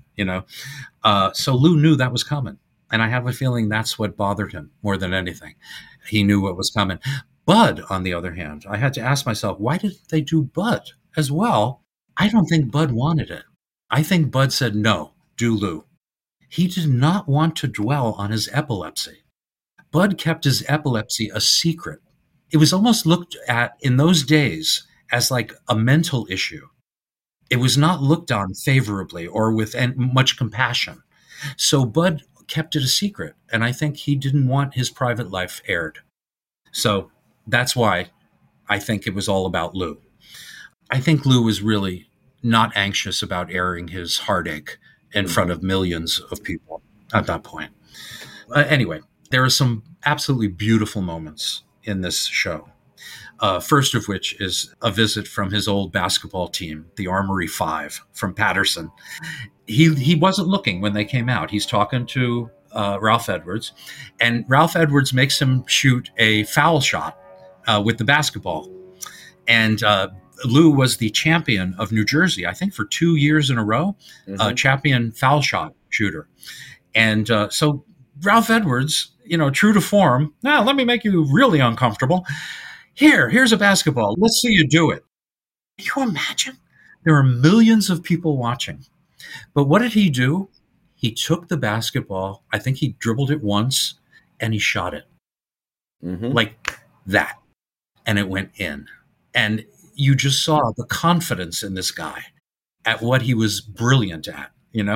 So Lou knew that was coming, and I have a feeling that's what bothered him more than anything. He knew what was coming. Bud, on the other hand, I had to ask myself, why did they do Bud as well? I don't think Bud wanted it. I think Bud said, no, do Lou. He did not want to dwell on his epilepsy. Bud kept his epilepsy a secret. It was almost looked at in those days as like a mental issue. It was not looked on favorably or with much compassion. So Bud kept it a secret, and I think he didn't want his private life aired. So that's why I think it was all about Lou. I think Lou was really not anxious about airing his heartache in front of millions of people at that point. Anyway, there are some absolutely beautiful moments in this show. First of which is a visit from his old basketball team, the Armory 5 from Patterson. He wasn't looking when they came out. He's talking to Ralph Edwards, and Ralph Edwards makes him shoot a foul shot with the basketball. And Lou was the champion of New Jersey, I think for 2 years in a row, champion foul shot shooter. And so Ralph Edwards, true to form, now let me make you really uncomfortable. Here's a basketball. Let's see you do it. Can you imagine? There are millions of people watching. But what did he do? He took the basketball, I think he dribbled it once, and he shot it. Like that. And it went in. And you just saw the confidence in this guy at what he was brilliant at,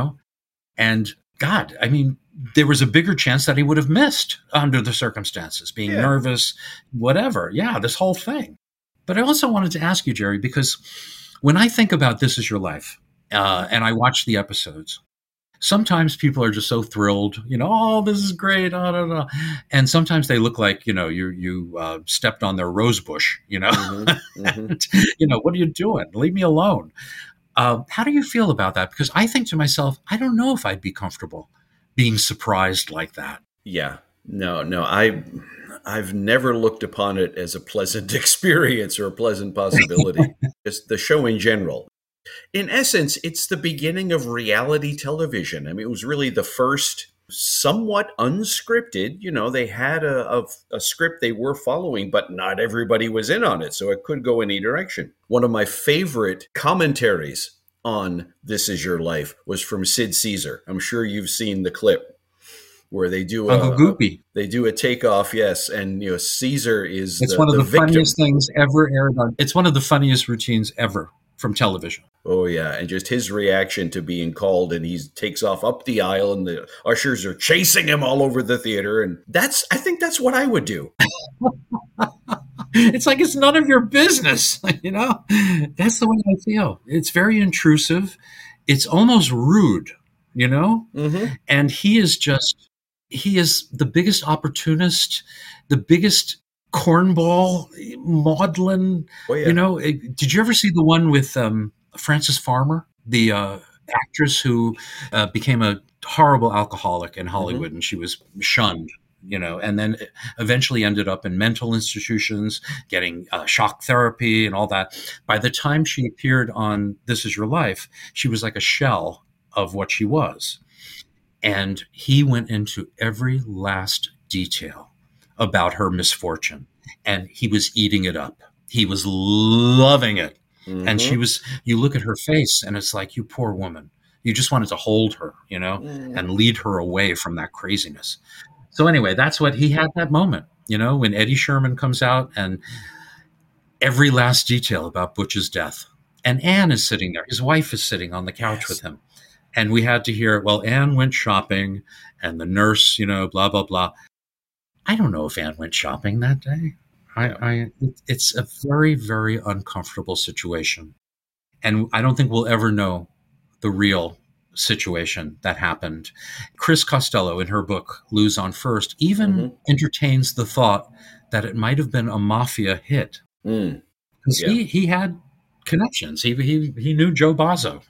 And God, I mean, there was a bigger chance that he would have missed under the circumstances, being nervous, whatever. Yeah, this whole thing. But I also wanted to ask you, Jerry, because when I think about This Is Your Life, and I watch the episodes, sometimes people are just so thrilled, oh, this is great. And sometimes they look like, you stepped on their rose bush, And, what are you doing? Leave me alone. How do you feel about that? Because I think to myself, I don't know if I'd be comfortable being surprised like that. Yeah, no, I've never looked upon it as a pleasant experience or a pleasant possibility. Just the show in general. In essence, it's the beginning of reality television. I mean, it was really the first somewhat unscripted. They had a script they were following, but not everybody was in on it, so it could go any direction. One of my favorite commentaries on This Is Your Life was from Sid Caesar. I'm sure you've seen the clip where they do a takeoff, yes, and Caesar is one of the funniest things ever aired on. It's one of the funniest routines ever from television. Oh yeah, and just his reaction to being called, and he takes off up the aisle, and the ushers are chasing him all over the theater, and I think that's what I would do. It's like it's none of your business, That's the way I feel. It's very intrusive. It's almost rude, And he is the biggest opportunist, the biggest cornball, maudlin. Oh, yeah. Did you ever see the one with Frances Farmer, the actress who became a horrible alcoholic in Hollywood, and she was shunned, and then eventually ended up in mental institutions, getting shock therapy and all that. By the time she appeared on This Is Your Life, she was like a shell of what she was. And he went into every last detail about her misfortune, and he was eating it up. He was loving it. And you look at her face and it's like, you poor woman, you just wanted to hold her, and lead her away from that craziness. So anyway, that's what he had that moment, when Eddie Sherman comes out and every last detail about Butch's death, and Anne is sitting there. His wife is sitting on the couch with him. And we had to hear, well, Anne went shopping and the nurse, blah, blah, blah. I don't know if Anne went shopping that day. It's a very, very uncomfortable situation. And I don't think we'll ever know the real situation that happened. Chris Costello, in her book, Lou's on First, even entertains the thought that it might have been a mafia hit. Because he had connections. He knew Joe Bozzo,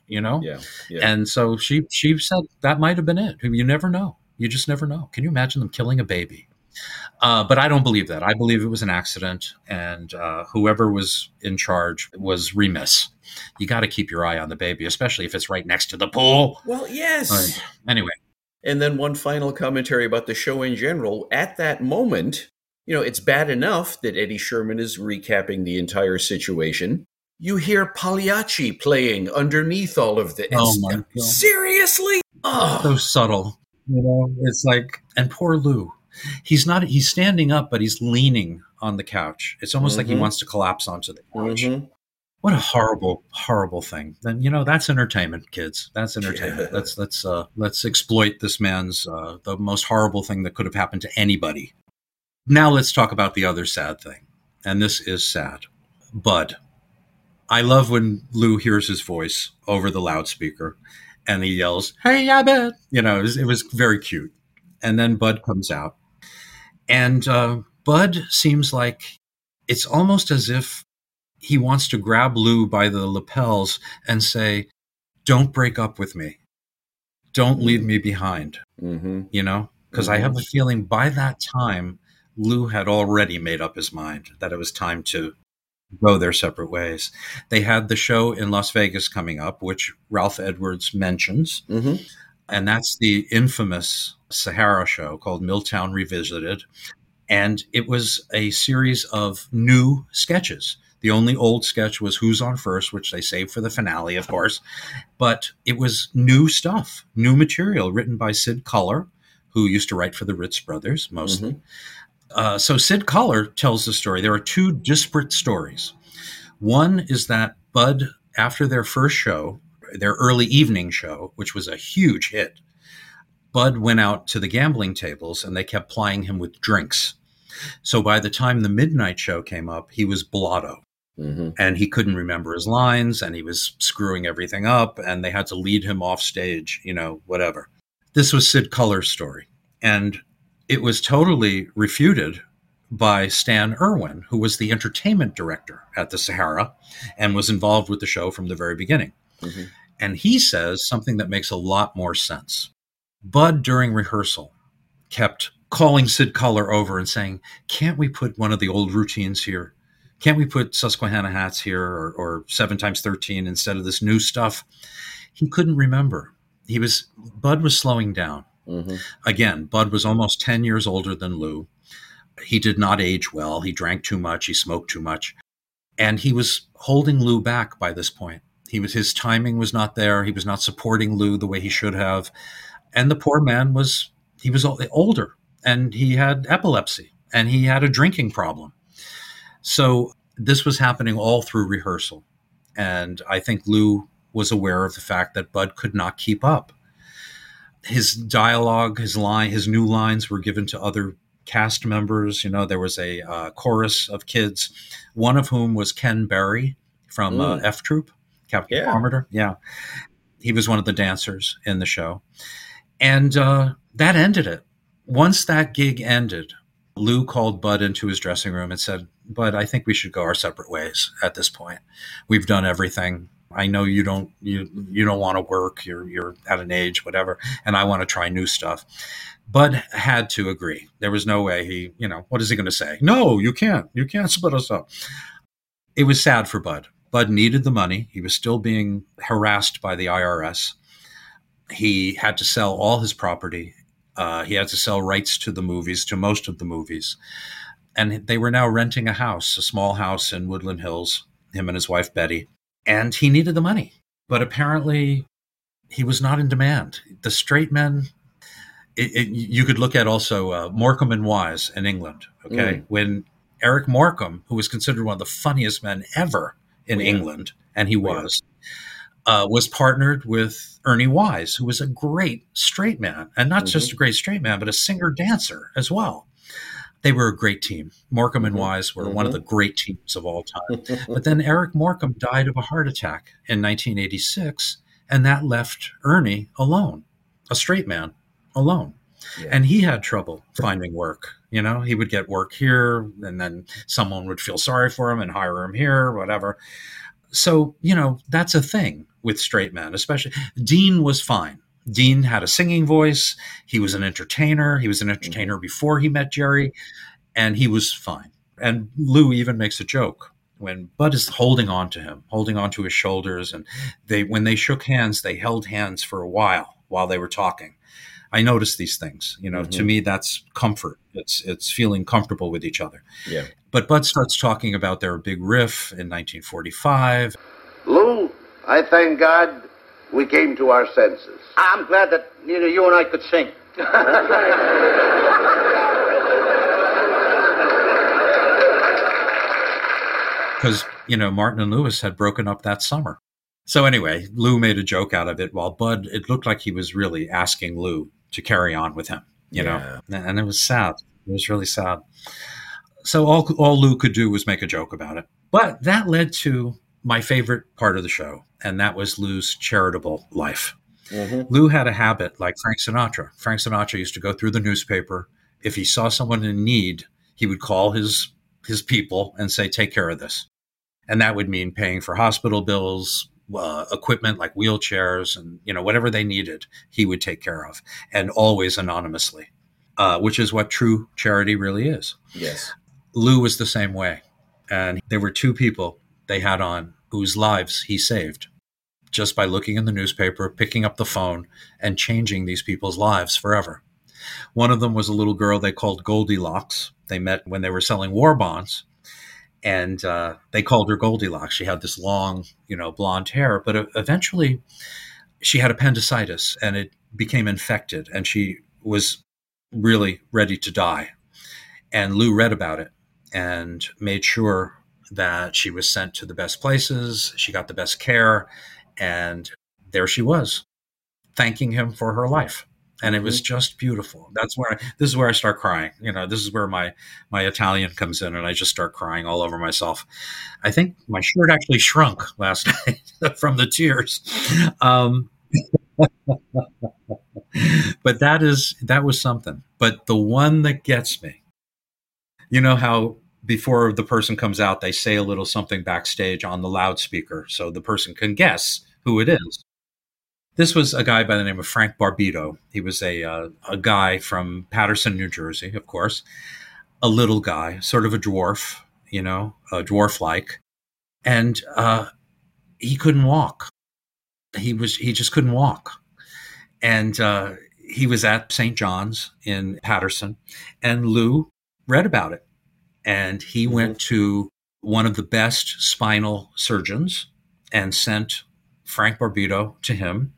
And so she said that might have been it. You never know. You just never know. Can you imagine them killing a baby? But I don't believe that. I believe it was an accident, and whoever was in charge was remiss. You got to keep your eye on the baby, especially if it's right next to the pool. Well, yes. Anyway. And then one final commentary about the show in general. At that moment, it's bad enough that Eddie Sherman is recapping the entire situation. You hear Pagliacci playing underneath all of this. Oh, my God. Seriously? Oh. So subtle. It's like, and poor Lou. He's standing up, but he's leaning on the couch. It's almost like he wants to collapse onto the couch. What a horrible, horrible thing. Then, that's entertainment, kids. That's entertainment. Let's exploit this man's, the most horrible thing that could have happened to anybody. Now let's talk about the other sad thing. And this is sad. Bud. I love when Lou hears his voice over the loudspeaker and he yells, "Hey, Abbott!" It was very cute. And then Bud comes out. And Bud seems like it's almost as if he wants to grab Lou by the lapels and say, "Don't break up with me. Don't leave me behind." Because I have a feeling by that time, Lou had already made up his mind that it was time to go their separate ways. They had the show in Las Vegas coming up, which Ralph Edwards mentions. And that's the infamous Sahara show called Milltown Revisited. And it was a series of new sketches. The only old sketch was Who's on First, which they saved for the finale, of course. But it was new stuff, new material written by Sid Culler, who used to write for the Ritz Brothers mostly. So Sid Culler tells the story. There are two disparate stories. One is that Bud, after their first show, their early evening show, which was a huge hit, Bud went out to the gambling tables and they kept plying him with drinks. So by the time the midnight show came up, he was blotto. And he couldn't remember his lines and he was screwing everything up and they had to lead him off stage, whatever. This was Sid Culler's story. And it was totally refuted by Stan Irwin, who was the entertainment director at the Sahara and was involved with the show from the very beginning. And he says something that makes a lot more sense. Bud, during rehearsal, kept calling Sid Culler over and saying, "Can't we put one of the old routines here? Can't we put Susquehanna hats here or 7 times 13 instead of this new stuff?" He couldn't remember. Bud was slowing down. Again, Bud was almost 10 years older than Lou. He did not age well. He drank too much. He smoked too much. And he was holding Lou back by this point. His timing was not there. He was not supporting Lou the way he should have. And the poor man was older and he had epilepsy and he had a drinking problem. So this was happening all through rehearsal. And I think Lou was aware of the fact that Bud could not keep up. His dialogue, his new lines were given to other cast members. There was a chorus of kids, one of whom was Ken Berry from F Troop, Captain Parmenter. Yeah. He was one of the dancers in the show. And that ended it. Once that gig ended, Lou called Bud into his dressing room and said, "Bud, I think we should go our separate ways at this point. We've done everything. I know you don't want to work. You're at an age, whatever, and I want to try new stuff." Bud had to agree. There was no way what is he going to say? "No, you can't. You can't split us up." It was sad for Bud. Bud needed the money. He was still being harassed by the IRS. He had to sell all his property. He had to sell rights to the movies, to most of the movies. And they were now renting a small house in Woodland Hills, him and his wife, Betty. And he needed the money. But apparently he was not in demand. The straight men, you could look at also Morecambe and Wise in England. Okay. When Eric Morecambe, who was considered one of the funniest men ever in England, and he was, was partnered with Ernie Wise, who was a great straight man, and not just a great straight man, but a singer-dancer as well. They were a great team. Morecambe and Wise were one of the great teams of all time. But then Eric Morecambe died of a heart attack in 1986, and that left Ernie alone, a straight man alone. Yeah. And he had trouble finding work. You know, he would get work here, and then someone would feel sorry for him and hire him here, whatever. So, you know, that's a thing with straight men, especially. Dean was fine. Dean had a singing voice. He was an entertainer. He was an entertainer before he met Jerry, and he was fine. And Lou even makes a joke when Bud is holding on to him, holding on to his shoulders. And when they shook hands, they held hands for a while they were talking. I noticed these things. You know, to me, that's comfort. It's feeling comfortable with each other. Yeah. But Bud starts talking about their big riff in 1945. Lou, I thank God we came to our senses. I'm glad that neither you and I could sing. Because, you know, Martin and Lewis had broken up that summer. So anyway, Lou made a joke out of it, while Bud, it looked like he was really asking Lou to carry on with him, you know, and it was sad. It was really sad. So all Lou could do was make a joke about it. But that led to my favorite part of the show, and that was Lou's charitable life. Lou had a habit like Frank Sinatra. Frank Sinatra used to go through the newspaper. If he saw someone in need, he would call his people and say, take care of this. And that would mean paying for hospital bills, equipment like wheelchairs, and, you know, whatever they needed, he would take care of, and always anonymously, which is what true charity really is. Yes. Lou was the same way. And there were two people they had on whose lives he saved just by looking in the newspaper, picking up the phone, and changing these people's lives forever. One of them was a little girl they called Goldilocks. They met when they were selling war bonds, and they called her Goldilocks. She had this long, you know, blonde hair, but eventually she had appendicitis, and it became infected, and she was really ready to die. And Lou read about it and made sure that she was sent to the best places. She got the best care. And there she was, thanking him for her life. And it was just beautiful. This is where I start crying. You know, this is where my Italian comes in, and I just start crying all over myself. I think my shirt actually shrunk last night from the tears. But that was something. But the one that gets me, you know how before the person comes out, they say a little something backstage on the loudspeaker so the person can guess who it is. This was a guy by the name of Frank Barbito. He was a guy from Paterson, New Jersey, of course, a little guy, sort of a dwarf, you know, a dwarf-like. And he couldn't walk. He just couldn't walk. And he was at St. John's in Paterson, and Lou read about it. And he went to one of the best spinal surgeons and sent Frank Barbito to him.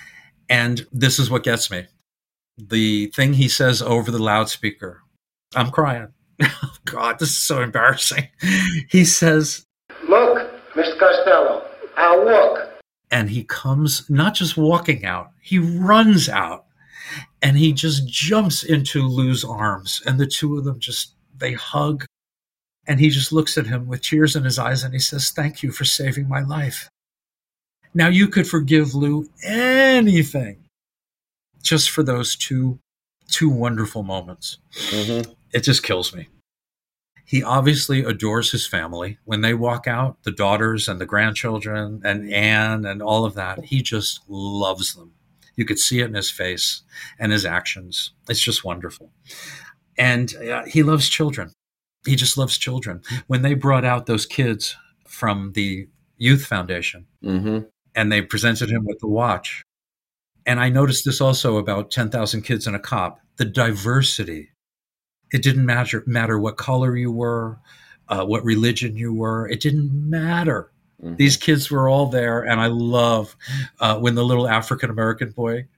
And this is what gets me. The thing he says over the loudspeaker, I'm crying. Oh, God, this is so embarrassing. He says, Look, Mr. Costello, I'll walk. And he comes, not just walking out, he runs out. And he just jumps into Lou's arms. And the two of them they hug. And he just looks at him with tears in his eyes, and he says, thank you for saving my life. Now, you could forgive Lou anything just for those two wonderful moments. It just kills me. He obviously adores his family. When they walk out, the daughters and the grandchildren and Anne and all of that, he just loves them. You could see it in his face and his actions. It's just wonderful. And he loves children. He just loves children. When they brought out those kids from the Youth Foundation and they presented him with the watch, and I noticed this also about 10,000 Kids and a Cop, the diversity. It didn't matter what color you were, what religion you were. It didn't matter. These kids were all there, and I love when the little African-American boy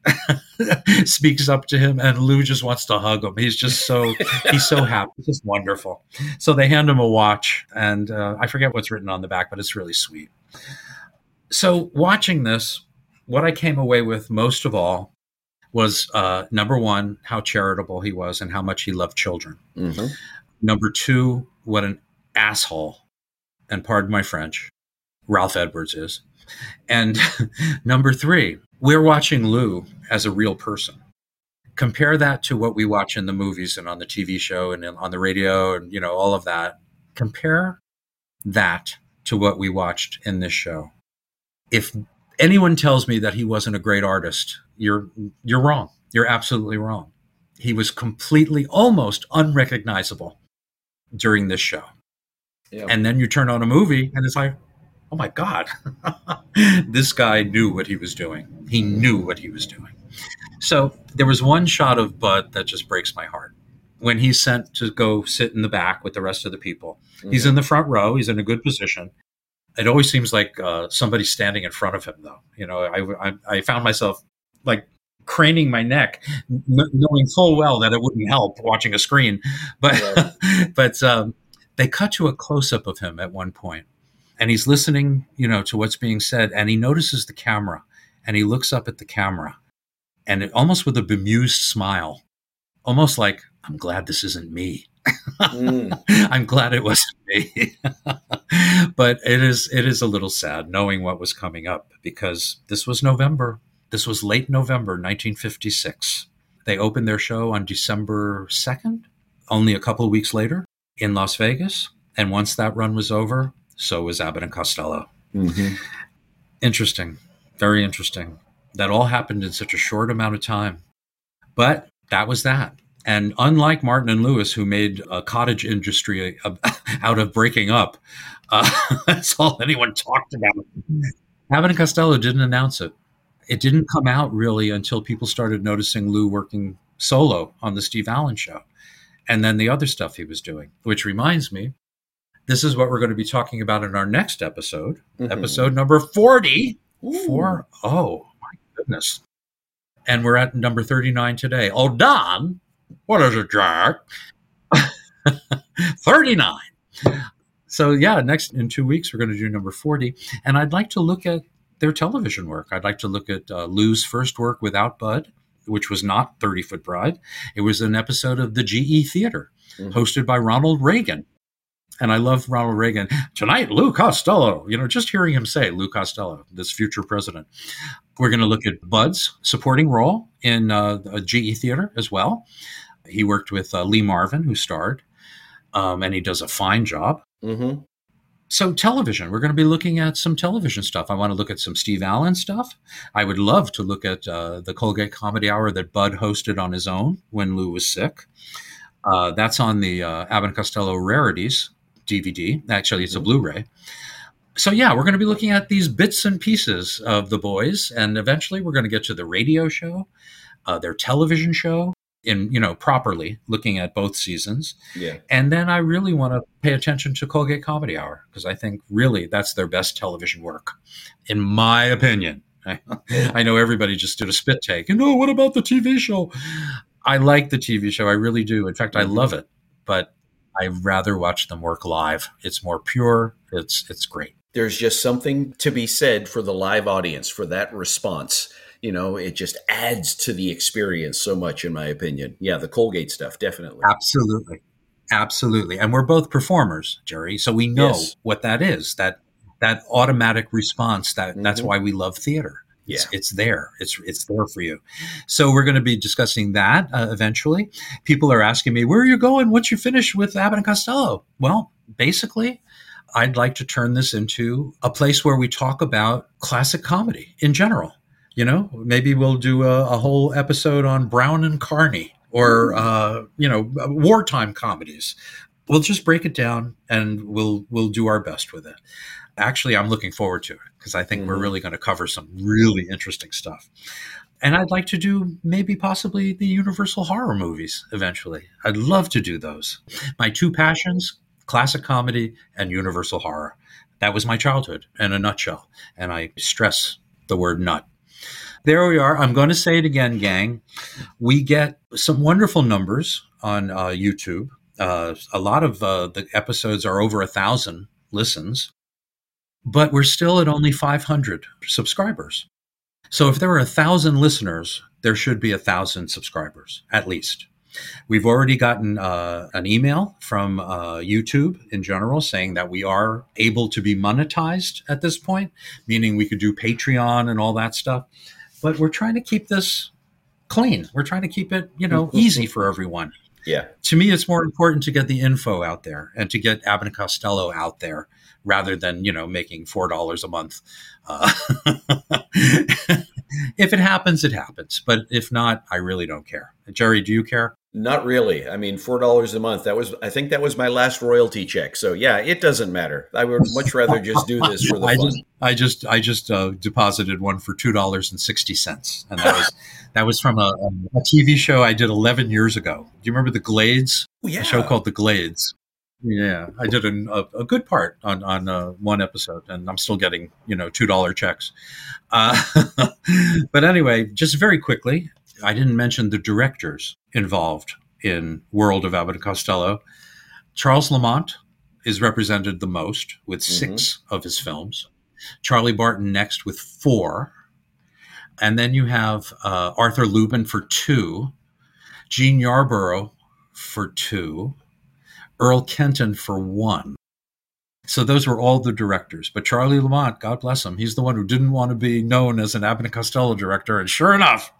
speaks up to him, and Lou just wants to hug him. He's so happy. It's just wonderful. So they hand him a watch, and I forget what's written on the back, but it's really sweet. So watching this, what I came away with most of all was number one, how charitable he was and how much he loved children. Mm-hmm. Number two, what an asshole, and pardon my French, Ralph Edwards is. And number three, we're watching Lou as a real person. Compare that to what we watch in the movies and on the TV show and on the radio and, all of that. Compare that to what we watched in this show. If anyone tells me that he wasn't a great artist, you're wrong. You're absolutely wrong. He was completely, almost unrecognizable during this show. Yeah. And then you turn on a movie and it's like, oh my God, this guy knew what he was doing. He knew what he was doing. So there was one shot of Bud that just breaks my heart. When he's sent to go sit in the back with the rest of the people, he's in the front row. He's in a good position. It always seems like somebody's standing in front of him, though. I found myself like craning my neck, knowing full well that it wouldn't help watching a screen. But but they cut to a close-up of him at one point, and he's listening, to what's being said, and he notices the camera, and he looks up at the camera, and almost with a bemused smile, almost like, I'm glad this isn't me. I'm glad it wasn't me. But it is a little sad knowing what was coming up, because this was November. This was late November, 1956. They opened their show on December 2nd, only a couple of weeks later in Las Vegas. And once that run was over, so was Abbott and Costello. Mm-hmm. Interesting. Very interesting. That all happened in such a short amount of time. But that was that. And unlike Martin and Lewis, who made a cottage industry out of breaking up, that's all anyone talked about. Abbott and Costello didn't announce it. It didn't come out really until people started noticing Lou working solo on the Steve Allen Show. And then the other stuff he was doing, which reminds me, this is what we're going to be talking about in our next episode, episode number 40. Ooh. Oh, my goodness. And we're at number 39 today. Oh, Don, what is it, Jack? 39. So, yeah, next in 2 weeks, we're going to do number 40. And I'd like to look at their television work. I'd like to look at Lou's first work without Bud, which was not 30-Foot Bride. It was an episode of the GE Theater, hosted by Ronald Reagan. And I love Ronald Reagan. Tonight, Lou Costello. Just hearing him say Lou Costello, this future president. We're going to look at Bud's supporting role in a GE Theater as well. He worked with Lee Marvin, who starred, and he does a fine job. Mm-hmm. So television, we're going to be looking at some television stuff. I want to look at some Steve Allen stuff. I would love to look at the Colgate Comedy Hour that Bud hosted on his own when Lou was sick. That's on the Abbott and Costello Rarities DVD. Actually, it's a Blu-ray. So, yeah, we're going to be looking at these bits and pieces of the boys. And eventually we're going to get to the radio show, their television show, properly looking at both seasons. Yeah. And then I really want to pay attention to Colgate Comedy Hour, because I think really that's their best television work, in my opinion. I know everybody just did a spit take. What about the TV show? I like the TV show. I really do. In fact, I love it. But I'd rather watch them work live. It's more pure. It's great. There's just something to be said for the live audience, for that response. It just adds to the experience so much, in my opinion. Yeah, the Colgate stuff, definitely. Absolutely. Absolutely. And we're both performers, Jerry, so we know what that is, that automatic response. That's why we love theater. It's there. It's there for you. So we're going to be discussing that eventually. People are asking me, where are you going once you finish with Abbott and Costello? Well, basically, I'd like to turn this into a place where we talk about classic comedy in general. Maybe we'll do a whole episode on Brown and Carney or, wartime comedies. We'll just break it down and we'll do our best with it. Actually, I'm looking forward to it because I think we're really going to cover some really interesting stuff. And I'd like to do maybe possibly the Universal horror movies eventually. I'd love to do those. My two passions, classic comedy and Universal horror. That was my childhood in a nutshell. And I stress the word nut. There we are. I'm going to say it again, gang. We get some wonderful numbers on YouTube. A lot of the episodes are over 1,000 listens. but we're still at only 500 subscribers. So if there are 1,000 listeners, there should be 1,000 subscribers, at least. We've already gotten an email from YouTube in general saying that we are able to be monetized at this point, meaning we could do Patreon and all that stuff. But we're trying to keep this clean. We're trying to keep it, easy for everyone. Yeah. To me, it's more important to get the info out there and to get Abbott and Costello out there rather than, making $4 a month. If it happens, it happens. But if not, I really don't care. Jerry, do you care? Not really. I mean, $4 a month. I think that was my last royalty check. So yeah, it doesn't matter. I would much rather just do this for the fun. I just deposited one for $2.60, and that was from a TV show I did 11 years ago. Do you remember The Glades? Oh, yeah. A show called The Glades. Yeah, I did a good part on one episode, and I'm still getting $2 checks. But anyway, just very quickly, I didn't mention the directors involved in World of Abbott and Costello. Charles Lamont is represented the most with 6 of his films. Charlie Barton next with 4. And then you have Arthur Lubin for 2. Gene Yarborough for 2. Earl Kenton for 1. So those were all the directors. But Charlie Lamont, God bless him, he's the one who didn't want to be known as an Abbott and Costello director. And sure enough,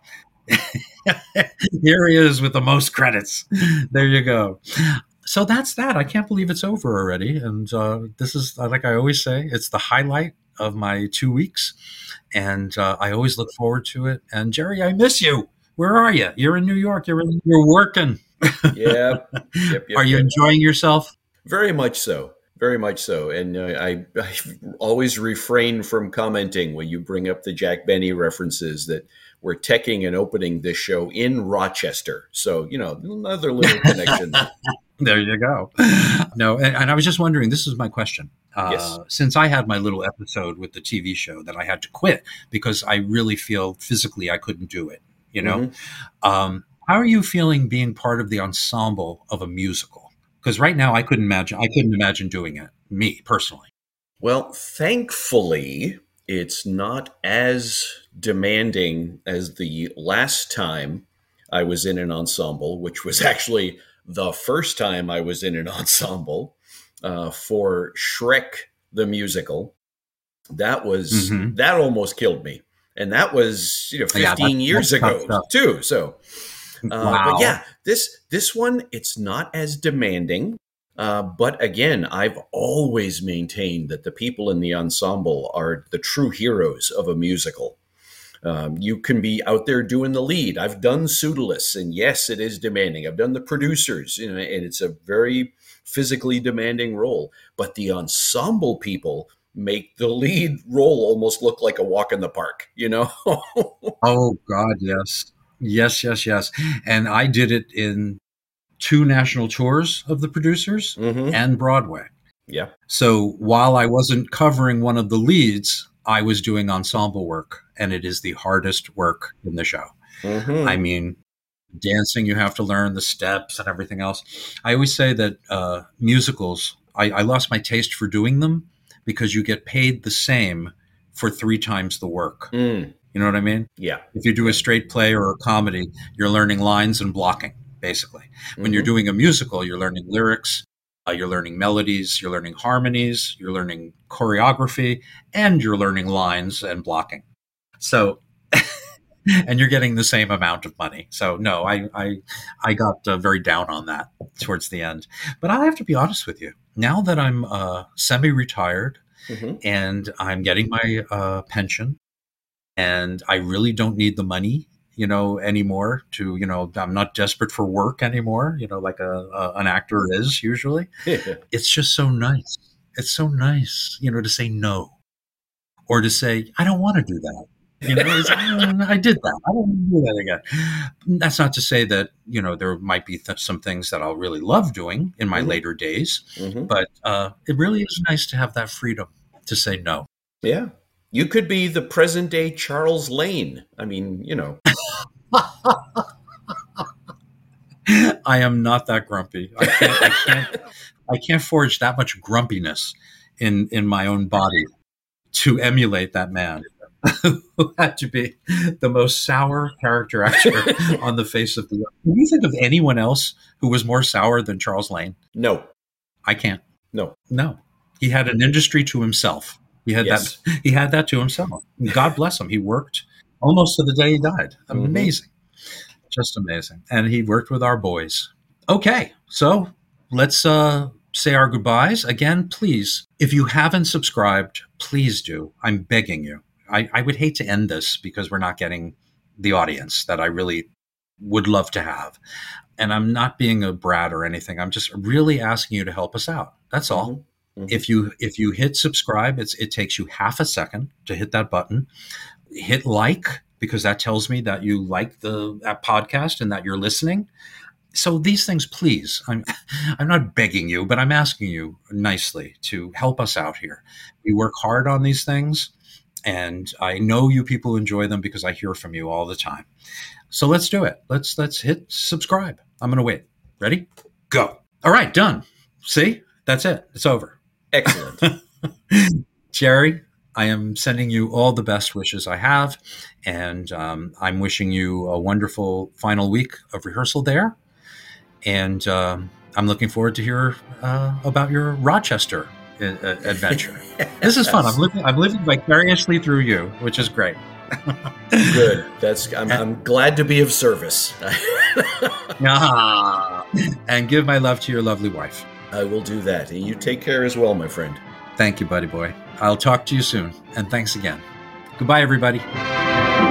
here he is with the most credits. There you go. So that's that. I can't believe it's over already. And this is, like I always say, it's the highlight of my 2 weeks. And I always look forward to it. And Jerry, I miss you. Where are you? You're in New York. You're working. Yep. Are you enjoying yourself? Very much so. Very much so. And I always refrain from commenting when you bring up the Jack Benny references that we're teching and opening this show in Rochester. So, another little connection. There you go. No, and I was just wondering, this is my question. Yes. Since I had my little episode with the TV show that I had to quit because I really feel physically I couldn't do it, how are you feeling being part of the ensemble of a musical? Because right now I couldn't imagine doing it, me personally. Well, thankfully, it's not as demanding as the last time I was in an ensemble, which was actually the first time I was in an ensemble for Shrek the Musical. That was that almost killed me, and that was 15 years ago too. So, wow. But yeah, this one, it's not as demanding. But again, I've always maintained that the people in the ensemble are the true heroes of a musical. You can be out there doing the lead. I've done Pseudolus, and yes, it is demanding. I've done the producers, and it's a very physically demanding role. But the ensemble people make the lead role almost look like a walk in the park, Oh, God, yes. Yes. And I did it in 2 national tours of the producers and Broadway. Yeah. So while I wasn't covering one of the leads, I was doing ensemble work, and it is the hardest work in the show. I mean, dancing, you have to learn the steps and everything else. I always say that musicals, I lost my taste for doing them because you get paid the same for 3 times the work. You know what I mean? Yeah. If you do a straight play or a comedy, you're learning lines and blocking, basically. When you're doing a musical, you're learning lyrics, you're learning melodies, you're learning harmonies, you're learning choreography, and you're learning lines and blocking. So, and you're getting the same amount of money. So no, I got very down on that towards the end. But I have to be honest with you. Now that I'm semi-retired and I'm getting my pension, and I really don't need the money, anymore to, I'm not desperate for work anymore, like an actor is usually. It's just so nice. It's so nice, to say no, or to say, I don't want to do that. I did that. I don't want to do that again. That's not to say that, there might be some things that I'll really love doing in my later days, but it really is nice to have that freedom to say no. Yeah. You could be the present day Charles Lane. I mean, I am not that grumpy. I can't forge that much grumpiness in my own body. to emulate that man who had to be the most sour character actor on the face of the earth. Can you think of anyone else who was more sour than Charles Lane? No. I can't. No. He had an industry to himself. He had that to himself. God bless him. He worked almost to the day he died. Amazing. Just amazing. And he worked with our boys. Okay. So let's say our goodbyes. Again, please, if you haven't subscribed, please do. I'm begging you. I would hate to end this because we're not getting the audience that I really would love to have. And I'm not being a brat or anything. I'm just really asking you to help us out. That's all. If you hit subscribe, it takes you half a second to hit that button. Hit like, because that tells me that you like that podcast and that you're listening. So these things, please, I'm not begging you, but I'm asking you nicely to help us out here. We work hard on these things, and I know you people enjoy them because I hear from you all the time. So let's do it. Let's hit subscribe. I'm going to wait. Ready? Go. All right, done. See? That's it. It's over. Excellent. Jerry, I am sending you all the best wishes I have, and I'm wishing you a wonderful final week of rehearsal there. And I'm looking forward to hear about your Rochester adventure. This is fun. I'm living vicariously through you, which is great. Good. I'm glad to be of service. And give my love to your lovely wife. I will do that. And you take care as well, my friend. Thank you, buddy boy. I'll talk to you soon. And thanks again. Goodbye, everybody.